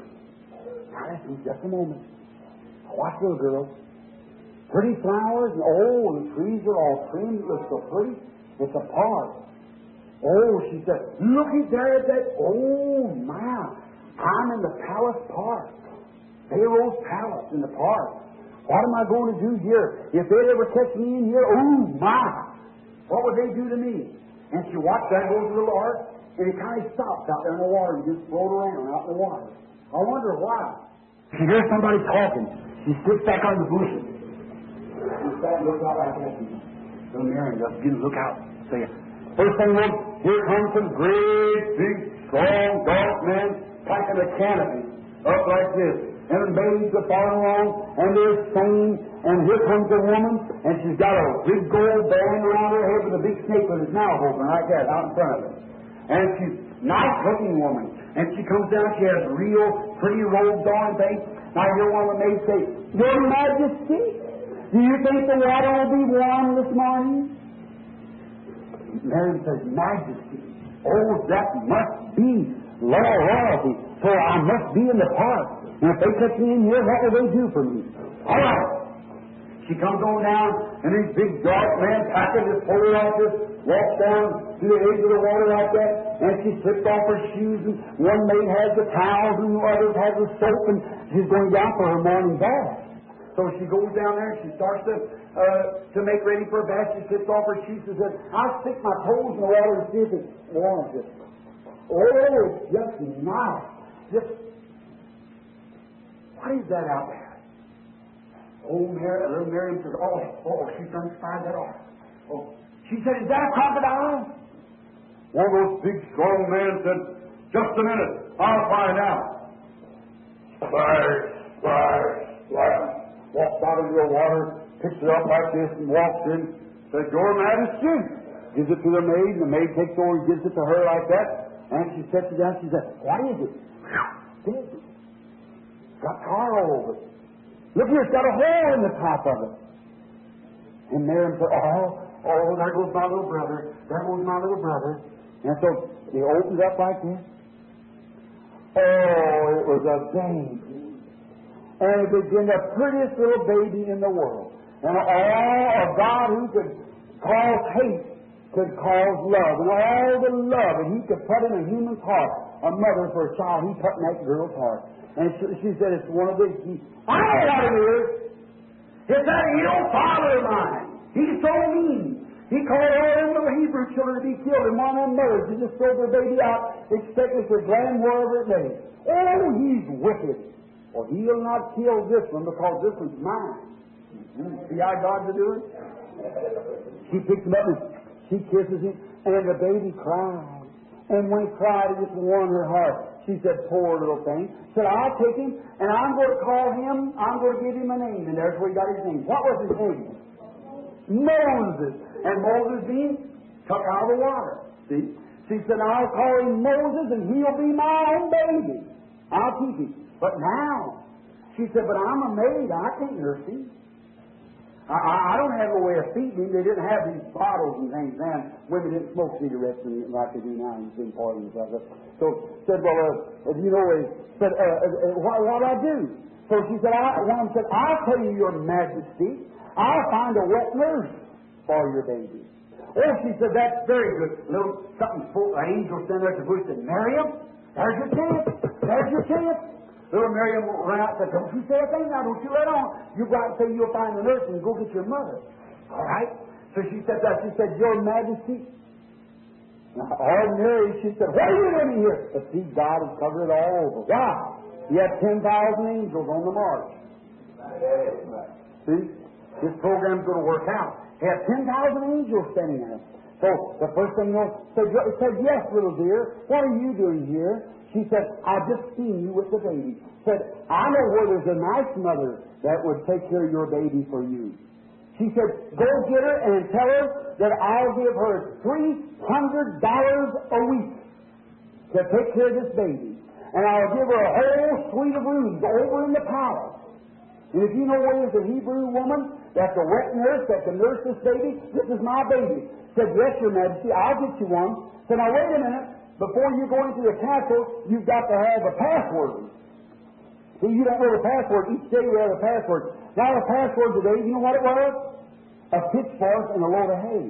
Now, listen, just a moment. Watch, little girl. Pretty flowers, and oh, the trees are all trimmed. It looks so pretty. It's a park. Oh, she said, look at there at that. Oh, my. I'm in the palace park. Pharaoh's palace in the park. What am I going to do here? If they'd ever catch me in here, oh, my. What would they do to me? And she watched that, goes to the Lord, and it kind of stops out there in the water and just float around out in the water. I wonder why. She hears somebody talking. She sits back on the bushes. She sat and looked out like that. Little Mary just begins to look out. Say, first thing, look, here comes some great, big, strong, dark men, packing a canopy up like this. And the maids are following along, and they're singing, and here comes a woman, and she's got a big gold band around her head with a big snake with its mouth open like that out in front of her. And she's a nice-looking woman. And she comes down, she has real pretty robes on and things. And I hear one of the maids say, Your Majesty, do you think the water will be warm this morning? Mary says, Majesty, oh, that must be law royalty, for I must be in the park. And if they catch me in here, what will they do for me? All right. She comes on down, and these big dark men packing this pole like this, walks down to the edge of the water like that, and she slips off her shoes, and one maid has the towels, and the others has the soap, and she's going down for her morning bath. So she goes down there, and she starts to uh, to make ready for a bath. She slips off her shoes and says, I'll stick my toes in the water and see if it's warm. Oh, it's just nice. Just what is that out there? Oh, Mary, little Mary says, oh, oh, she's done spied that off. Oh, she said, is that a crocodile? One of those big, strong men said, just a minute, I'll find out. Splash, splash, splash. Walks out into the water, picks it up like this, and walks in. Says, Your Majesty. Gives it to the maid, and the maid takes it over and gives it to her like that. And she sets it down. She says, what is it? Big. Got tar all over it. Look here, it's got a hole in the top of it. And Miriam said, oh, oh, there goes my little brother. There goes my little brother. And so he opens up like this. Oh, it was a baby. And it became the prettiest little baby in the world. And all of God who could cause hate could cause love. And all the love that he could put in a human's heart, a mother for a child, he put in that girl's heart. And she, she said, it's one of these. He, I know what it is. It's that evil father of mine. He's so mean. He called all them little Hebrew children to be killed, and one of them mothers to just throw their baby out, expecting to land wherever it may. Oh, he's wicked. Well, he'll not kill this one because this one's mine. See how God's doing? She picks him up and she kisses him, and the baby cried. And when he cried, it just warmed her heart. She said, poor little thing. Said, I'll take him, and I'm going to call him, I'm going to give him a name. And there's where he got his name. What was his name? Moses. And Moses being took out of the water. See? She said, I'll call him Moses, and he'll be my own baby. I'll keep him. But now, she said, but I'm a maid. I can't nurse him. I, I, I don't have a way of feeding him. They didn't have these bottles and things then. Women didn't smoke cigarettes like they do now in big parties and stuff. So said, well, uh, you know, uh, said, uh, uh, what what do I do? So she said, I, one of them said, I'll tell you, Your Majesty, I'll find a wet nurse for your baby. Oh, she said, that's very good. Little something full, an angel standing there at the bush said, Miriam, there's your chance. There's your chance. Little Miriam ran out and said, don't you say a thing now. Don't you let on. You go out and say you'll find the nurse and go get your mother. All right? So she said that. She said, Your Majesty. Now, ordinary, she said, what are you doing here? But see, God has covered it all over. Wow. He had ten thousand angels on the march. See? This program's going to work out. He had ten thousand angels standing there. So the first thing you know, said, said, yes, little dear, what are you doing here? She said, I've just seen you with the baby. Said, I know where there's a nice mother that would take care of your baby for you. She said, go get her and tell her that I'll give her three hundred dollars a week to take care of this baby. And I'll give her a whole suite of rooms over in the palace. And if you know where there's a Hebrew woman that's a wet nurse that can nurse this baby, this is my baby. Said, yes, Your Majesty, I'll get you one. Said, now wait a minute. Before you go into the castle, you've got to have a password. See, you don't know the password. Each day you have a password. Now the password today, you know what it was? A pitchfork and a load of hay.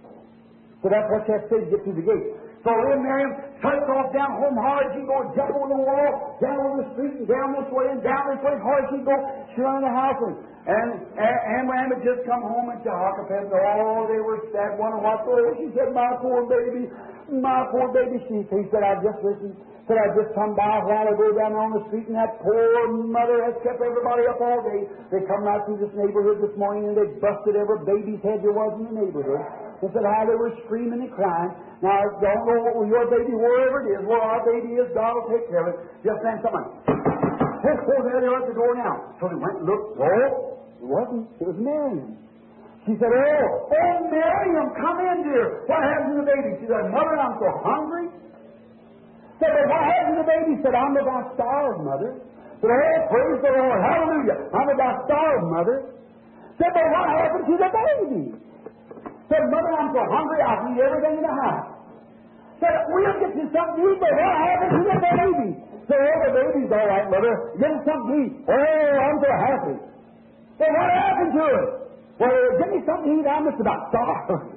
So that's what you have to say to get through the gate. So then Miriam starts off down home hard. She goes jump over the wall, down over the street, and down this way, and down this way. Hard she go. She run in the house, and and and Ram had just come home and Jehoshaphat. Oh, they were sad, wondering what. Oh, she said, my poor baby, my poor baby. She he said, I just listened. Said, I just come by a while ago down on the street, and that poor mother has kept everybody up all day. They come out through this neighborhood this morning, and they busted every baby's head there was in the neighborhood. They said how they were screaming and crying. Now, I don't know what your baby, wherever it is, where our baby is, God will take care of it. Just then someone, oh, oh, there they are at the door now. So they went and looked. Oh, it wasn't. It was Miriam. She said, oh, oh, Miriam, come in, dear. What happened to the baby? She said, Mother, I'm so hungry. Said, well, what happened to the baby? Said, I'm about starved, Mother. Said, oh, praise the Lord. Hallelujah. I'm about starved, Mother. Said, well, what happened to the baby? Said, Mother, I'm so hungry, I'll eat everything in the house. Said, we'll get you something to eat, but what happened to the baby? Said, oh, the baby's all right, Mother. Get him something to eat. Oh, I'm so happy. Said, what happened to it? Well, get me something to eat, I'm just about starved.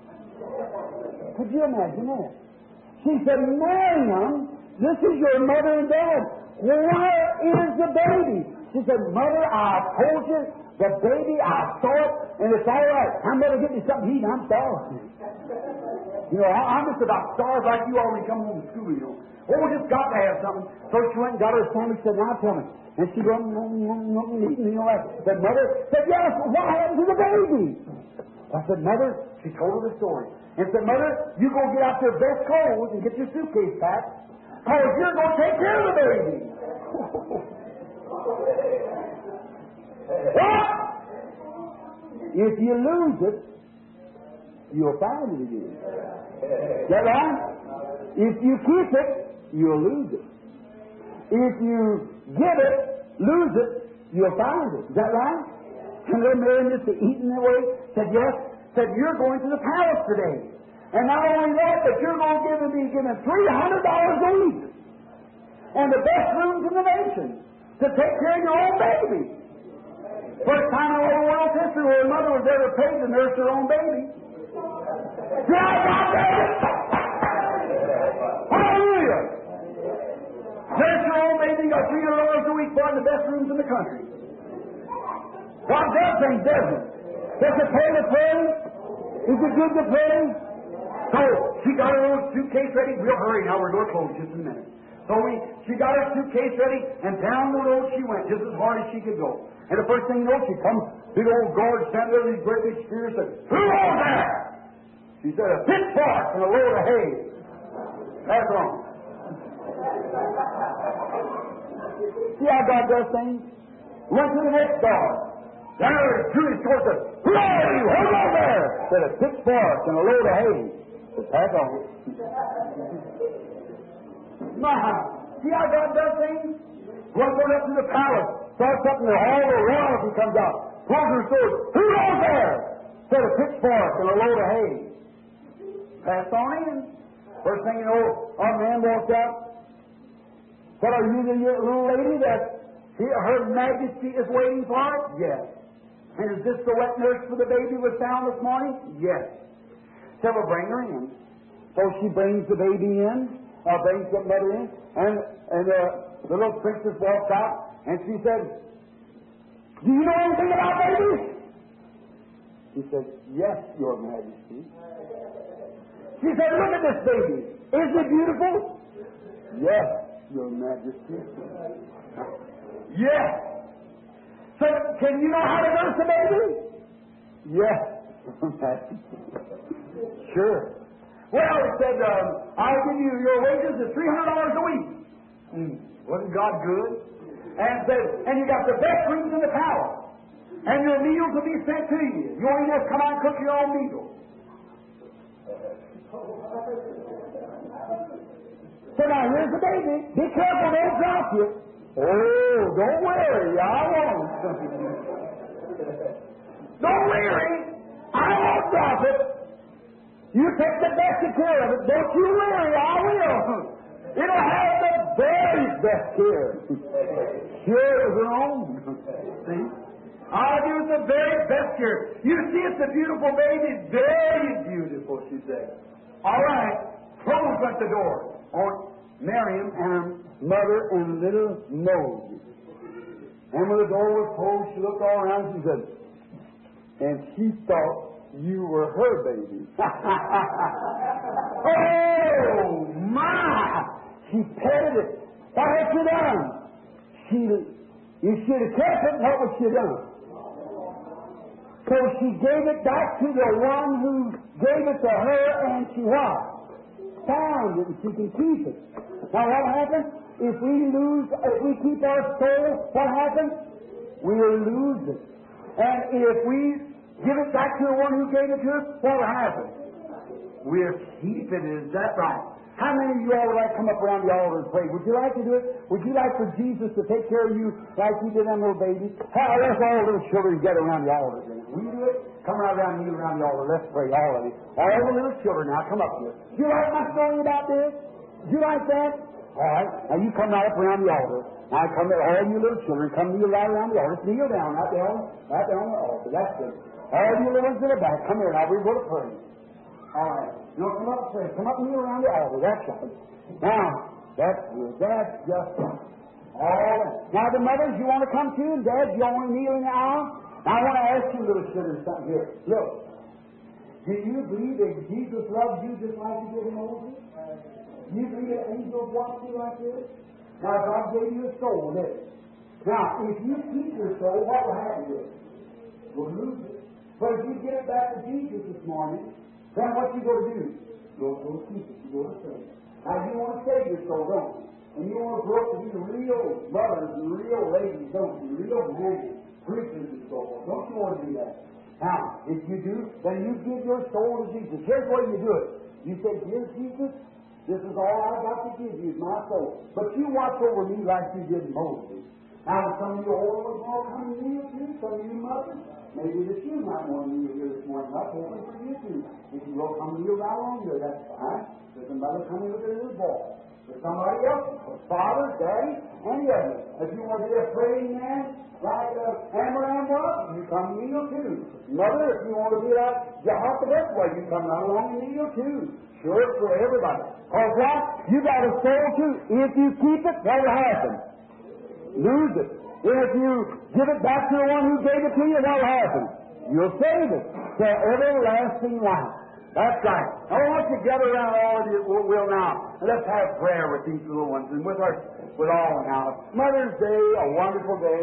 Could you imagine that? She said, Miriam, this is your mother and dad. Where is the baby? She said, Mother, I told you, the baby, I saw it, and it's all right. I'm going to get me something to eat, I'm starved. You know, I, I'm just about starved like you already come home from school, you know. Oh, we just got to have something. So she went and got her a sandwich, said, now tell me. And she went, and you know, I said, Mother, said, yes, what happened to the baby? I said, Mother, she told her the story. And said, Mother, you go get out your best clothes and get your suitcase packed, because you're going to take care of the baby. What? If you lose it, you'll find it again. Is that right? If you keep it, you'll lose it. If you give it, lose it, you'll find it. Is that right? And little Miriam just eating away said, yes, said, you're going to the palace today. And not only that, but you're going to give me given three hundred dollars a week. And the best rooms in the nation to take care of your own baby. First time in all the world's history where a mother was ever paid to nurse her own baby. Yeah, God, baby! Hallelujah! Nurse your own baby, got three hundred dollars a week for the best rooms in the country. God does things, doesn't it? Does it pay to pray? Is it good to pray? So, she got her own suitcase ready. We'll hurry now, we're going to close just in a minute. So we, she got her suitcase ready, and down the road she went, just as hard as she could go. And the first thing you know, she comes, big old guard standing there with these great big spears, said, who was there? She said, a pitchfork and a load of hay. That's wrong. See how God does things? Went to the next guard. There, Judas told her, who are you? Hold on there. Said, a pitchfork and a load of hay. Said, pass on. My, see how God does things? One going up to the palace, starts up in the hall, the royalty comes out. Pulls her sword. Who goes there? Said a pitchfork and a load of hay. Passed on in. First thing you know, our man walked out. Said, are you the little lady that he, Her Majesty is waiting for? Yes. And is this the wet nurse for the baby was found this morning? Yes. said, well, bring her in. So she brings the baby in, or brings the mother in, and, and uh, the little princess walks out, and she said, do you know anything about babies? He said, yes, Your Majesty. She said, look at this baby. Isn't it beautiful? Yes, Your Majesty. Yes. So, can you know how to nurse a baby? Yes, Your Majesty. Sure. Well, he said, um, I'll give you your wages of three hundred dollars a week. Mm. Wasn't God good? And said, and you got the best rooms in the palace. And your meals will be sent to you. You only just come out and cook your own meal. So now here's the baby. Be careful, don't drop you. Oh, don't worry, I won't. Don't worry, I won't drop it. You take the best of care of it. Don't you worry, I will. It'll have the very best care. Sure as her own. See? I'll use the very best care. You see, it's a beautiful baby. Very beautiful, she said. All right. Close at the door. On Miriam and her mother and little Moses. And when the door was closed, she looked all around and she said, and she thought you were her baby. Oh, my! She petted it. What had she done? She, you should have kept it. What would she have done? So she gave it back to the one who gave it to her, and she what? Found it, and she can keep it. Now what happens? If we lose, if we keep our soul, what happens? We'll lose it. And if we give it back to the one who gave it to us, what will happen? We'll keep it. Is that right? How many of you all would like to come up around the altar and pray? Would you like to do it? Would you like for Jesus to take care of you like he did them little babies? How, let's all little children get around the altar. Will you do it? Come right around, kneel around the altar. Let's pray, all of you. All the little children now, come up here. Do you like my story about this? Do you like that? All right. Now you come right up around the altar. Now come there, all you little children, come kneel right around the altar. Just kneel down right there, right there on the altar. That's good. All you little ones in the back, come here. Now we're going to pray. All right. You know, come up and pray. Come up and kneel around the altar. That's something. Now, that's good. That's just right. All right. Now the mothers, you want to come too, and dads, you want to kneel in the aisle? Now I want to ask you little children something here. Look. Do you believe that Jesus loves you just like he did Moses? Do you believe that angels watch you like this? Now God gave you a soul, didn't he? Now, if you keep your soul, what will happen to it? You'll lose it. But if you get it back to Jesus this morning, then what you going to do? You'll go keep it. You're going to save it. Now you want to save your soul, don't you? And you want to grow up to be the real mothers and real ladies, don't you? Real men, preachers and so forth. Don't you want to do that? Now, if you do, then you give your soul to Jesus. Here's the way you do it. You say, dear Jesus, this is all I've got to give you, is my soul. But you watch over me like you did Moses. Now, some of you older ones will come to kneel too, some of you mothers. Maybe that you might want to kneel here this morning. That's open for you too. If you will come kneel right on here, that's fine. There's a mother coming with a little boy. There's somebody else, father, daddy, any of you. If you want to be a praying man, like uh, Abraham was, you come kneel too. Mother, if you want to be like Jehoshaphat, well, you come right along and kneel too. Sure, it's for everybody. Because what? You got a soul too. If you keep it, what will happen? Lose it. If you give it back to the one who gave it to you, what will happen? You'll save it to everlasting life. That's right. I want you to gather around all of you will now. And let's have prayer with these little ones and with our with all now. Mother's Day, a wonderful day.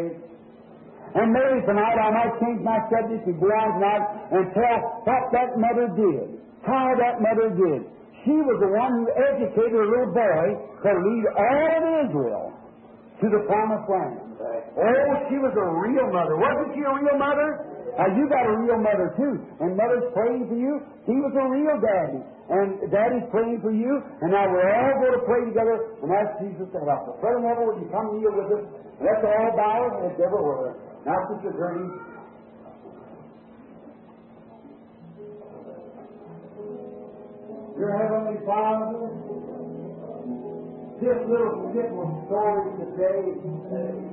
And maybe tonight I might change my subject and go on tonight and tell what that mother did. How that mother did. She was the one who educated a little boy to lead all of Israel to the promised land. Oh, she was a real mother. Wasn't she a real mother? Now, you got a real mother, too. And mother's praying for you. He was a real daddy. And daddy's praying for you. And now we're all going to pray together and ask Jesus to help us. Brother Neville, will you come kneel with us? Let's all bow our heads everywhere. Now, Sister Gurney. Your Heavenly Father, this little simple story today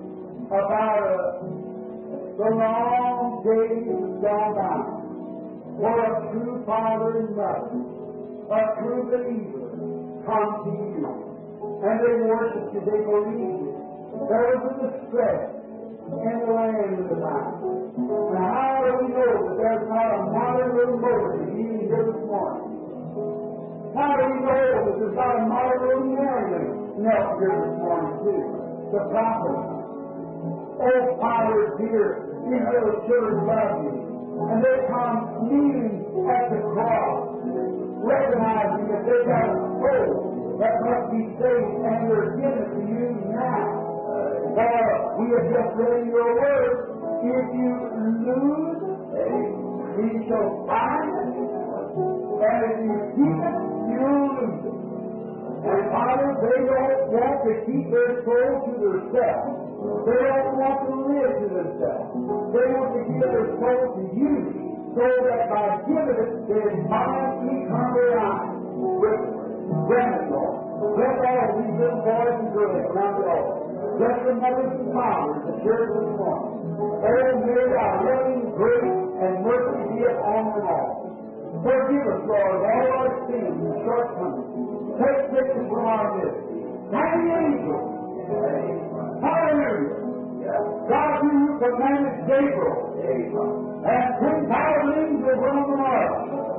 about uh, the long days gone by. for a true father and mother, a true believer, come to you. And they worship you, they believe you. There was a distress in the land of the time. Now, how do we know that there's not a modern little motor even here this morning? How do we know that there's not a modern little Marion knelt here this morning, too? The prophet. Oh, Father, dear, these little children love you. And they come kneeling at the cross, recognizing that they've got a soul that must be saved, and they're given to you now. For we have just read in your word, if you lose, we shall find it, and if you keep it, you'll lose it. And Father, they don't want to keep their soul to themselves. They don't want to live to themselves. They want to give their soul to you, so that by giving it, they find eternal life. Grant it, Lord. Bless all these little boys and girls around the altar. Bless the mothers and fathers, the church this morning. Oh, may thy loving grace and mercy be upon them all. Forgive us, Lord, of all our sins and shortcomings. Take sickness from our midst. Mighty angel. Hallelujah. God, you commanded Gabriel and ten thousand angels run the north.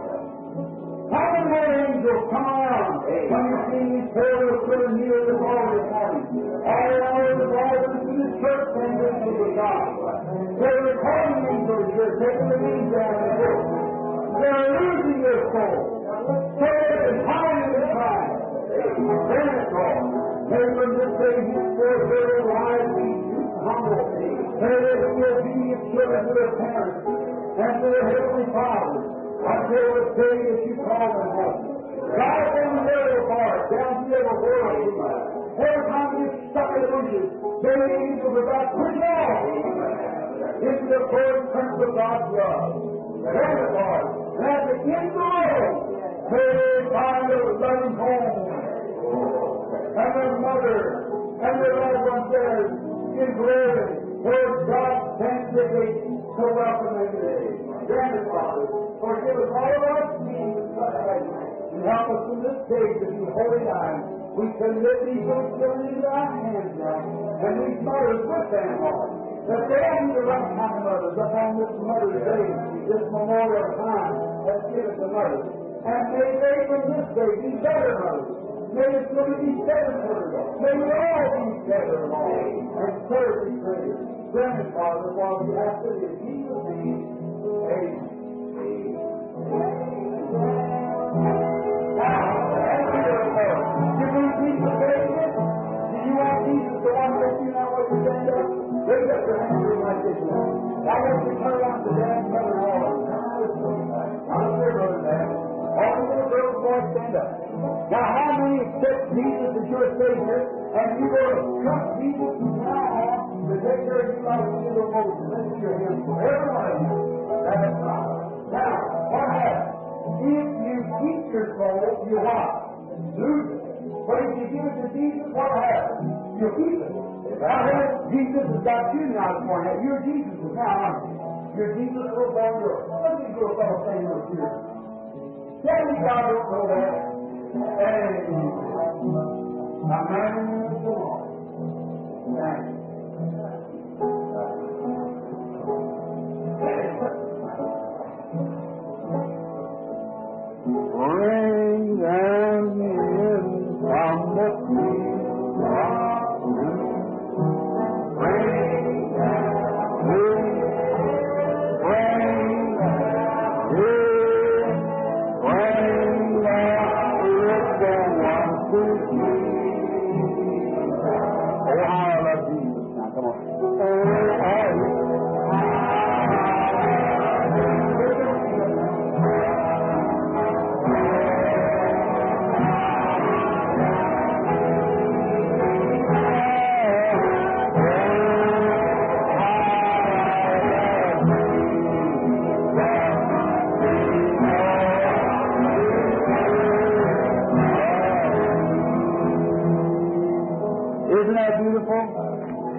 How many more angels come around when you see these pillars sitting near the wall this morning? All over the walls in the church and the angels of God. They're recording angels here, taking the names down the book. They're losing their soul. So they can hide in the time. Then it's all. May from this day henceforth their lives be humble. May they be obedient children to their parents and to their heavenly Father until the day that you call them home. God from the middle part, down to the world. Every time you get stuck in the bushes, their angels of God push off into the first prince of God's love. Then it's all. And at the end of the road, may they find a loving home. And their mother and their loved ones there in glory, where God sends the gate to welcome them today. Grant it, Father, forgive us all of our sins and help us in this day to be holy thine. We commit these little children into our hands now, and these mothers with them, Lord, that they be the right kind of mothers upon this Mother's Day, this memorial time that's given to mothers. And may they from this day be better mothers. May it's going to be better for us. May we all be better, Lord, and serve thee greater. Grant it, Father, while we ask it in Jesus' name. Amen. Now, thank you, Lord. You believe Jesus saved you? Do you want Jesus to walk with you now what you stand up? Raise up your hands like this. I want you to turn around to Dad and Brother Hall. I'm sure, Brother Dad. All the little girls, boys, stand up. Now, how many accept Jesus as your Savior, and you will trust Jesus from now on to take care of you like a little Moses? Lift your hands for every one of you. That's right. Now, what happens? If you keep your soul, you what? Lose it. But if you give it to Jesus, what happens? You keep it. Now, Jesus has got you now this morning. You're Jesus now, aren't you? You're Jesus little boy, yours. Let me go a fellow saying those here. Tell me God don't know that. Hey, a man is the Lord. Thank you. Bring them in from the sea. Bring them in. Bring them in. Bring them with the one to Jesus. Oh, how I love Jesus. Now, come on. Oh, I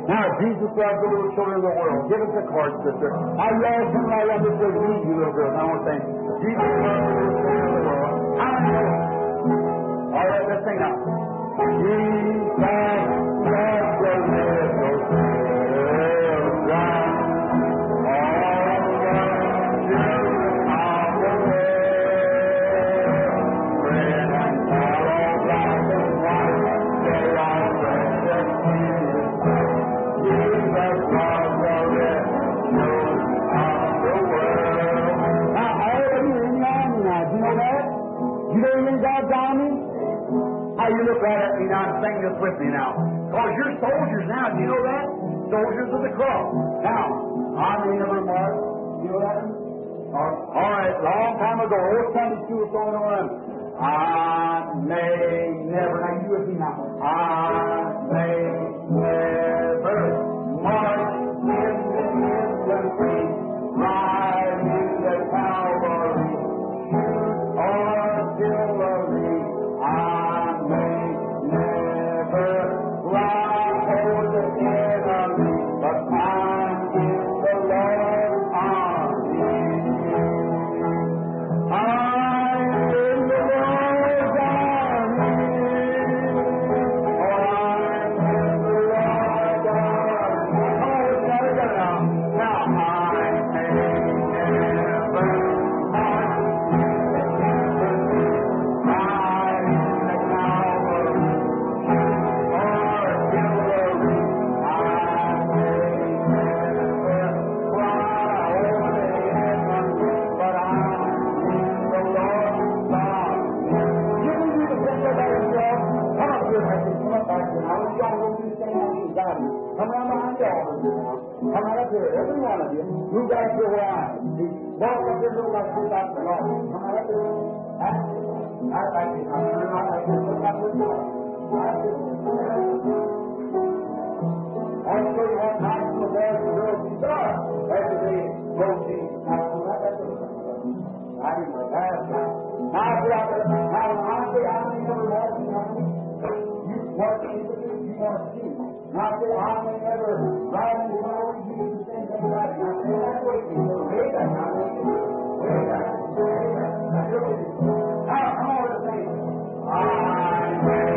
Now, Jesus loves the little children of the world. Give us a card, sister. I love him right on this way. Lead you, little girl. I want to say, Jesus loves the little children of the world. How many know? All right, let's sing now. Jesus loves the little children. You look right at me now and sing this with me now. Because you're soldiers now. Do you know that? Soldiers of the cross. Now, I may never mark. You know that? All right, long time ago, old Sunday school was going around. I may never. Now you with me now. I may never march in the infantry, ride in the cavalry, shoot artillery. I may never fly over the enemy, but I'm in the Lord's army. I'm in the Lord's army. Oh, I'm in the Lord's army. Oh, it's got to go now. Now, I may never march in the infantry, ride in the cavalry, shoot artillery. I may never fly over the enemy, but I'm in the Lord's army. You can do the thing by yourself. Come up here, my kids. Come up back here. Now, you all go through the same thing. Got it. Come around behind the altar now. Come right up here, every one of you. Move back here where I am. See, walk up here, look like you're about to go. Come right up here. That's it. Right back here. Come right back here. Look like you're going. That's it. I'll show you what nice little boys and girls these are. After they go see. Now, come right back here. I didn't know. That's right. Now, I feel like now, when I say I may never walk in honey, you want to see what you want to see. Now, I say I may never ride in the road, you do the same thing right now. Say that way, people. Way back now. Way back. Way back. Now, here we go. Now, come on, let's sing. I may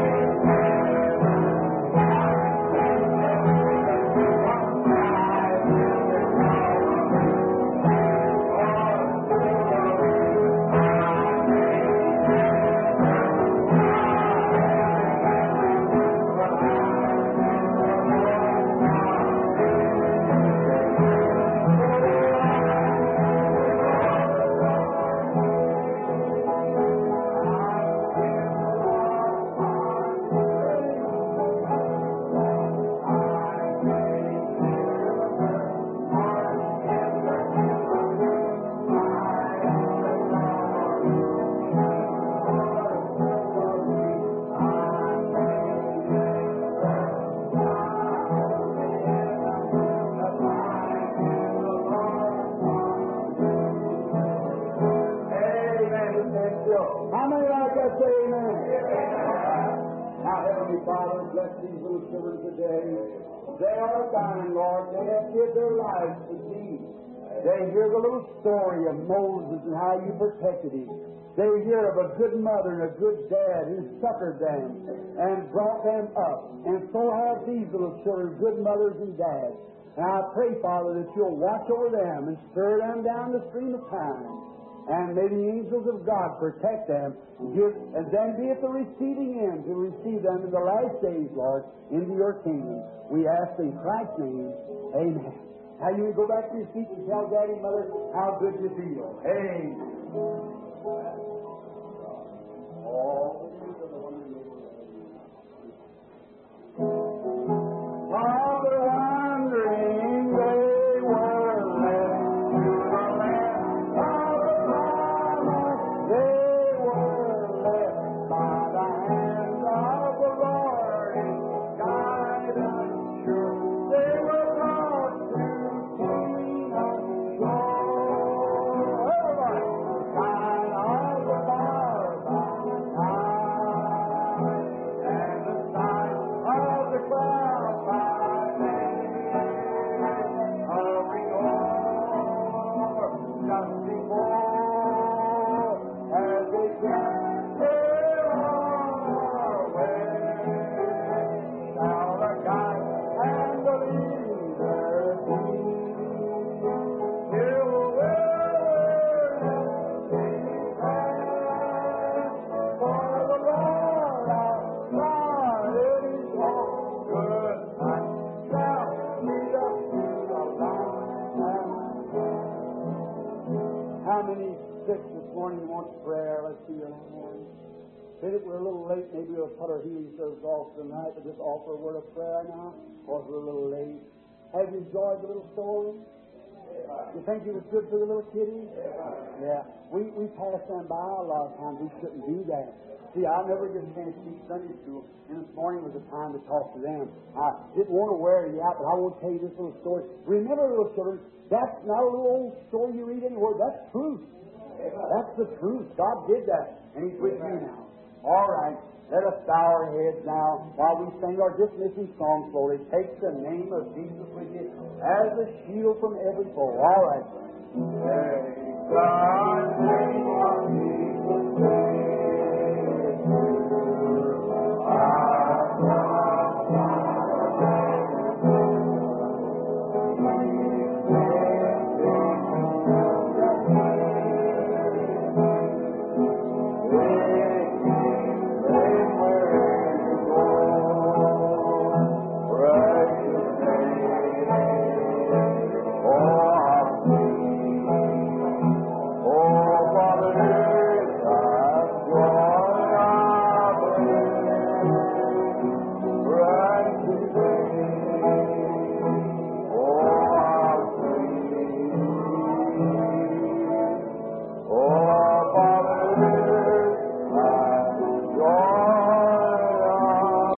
How many like that say amen? Now, Heavenly Father, bless these little children today. They are dying, Lord. They have given their lives to Thee. They hear the little story of Moses and how You protected him. They hear of a good mother and a good dad who succored them and brought them up. And so have these little children, good mothers and dads. And I pray, Father, that You'll watch over them and stir them down the stream of time. And may the angels of God protect them, give, and then be at the receiving end to receive them in the last days, Lord, into Your kingdom. We ask in Christ's name, amen. Now you go back to your seat and tell Daddy and Mother how good you feel. Amen. While they're wandering, they were led to the land of the promise. They were led by the hand of the Lord in guidance sure. They were brought to Canaan shore. Everybody, sign of the bar by night. sick this morning and wants prayer, let's see your hand. Said if we're a little late, maybe we'll put our healing service off tonight, but just offer a word of prayer now, or if we're a little late. Have you enjoyed the little story? You think it was good for the little kitty? Yeah. We we pass them by a lot of times. We shouldn't do that. See, I never get a chance to teach Sunday school, and this morning was the time to talk to them. I didn't want to wear you out, but I want to tell you this little story. Remember, little children, that's not a little old story you read anywhere. That's truth. That's the truth. God did that, and He's with you now. All right. Let us bow our heads now while we sing our dismissing song slowly. Take the name of Jesus with you as a shield from every foe. All right. Take God's name on you.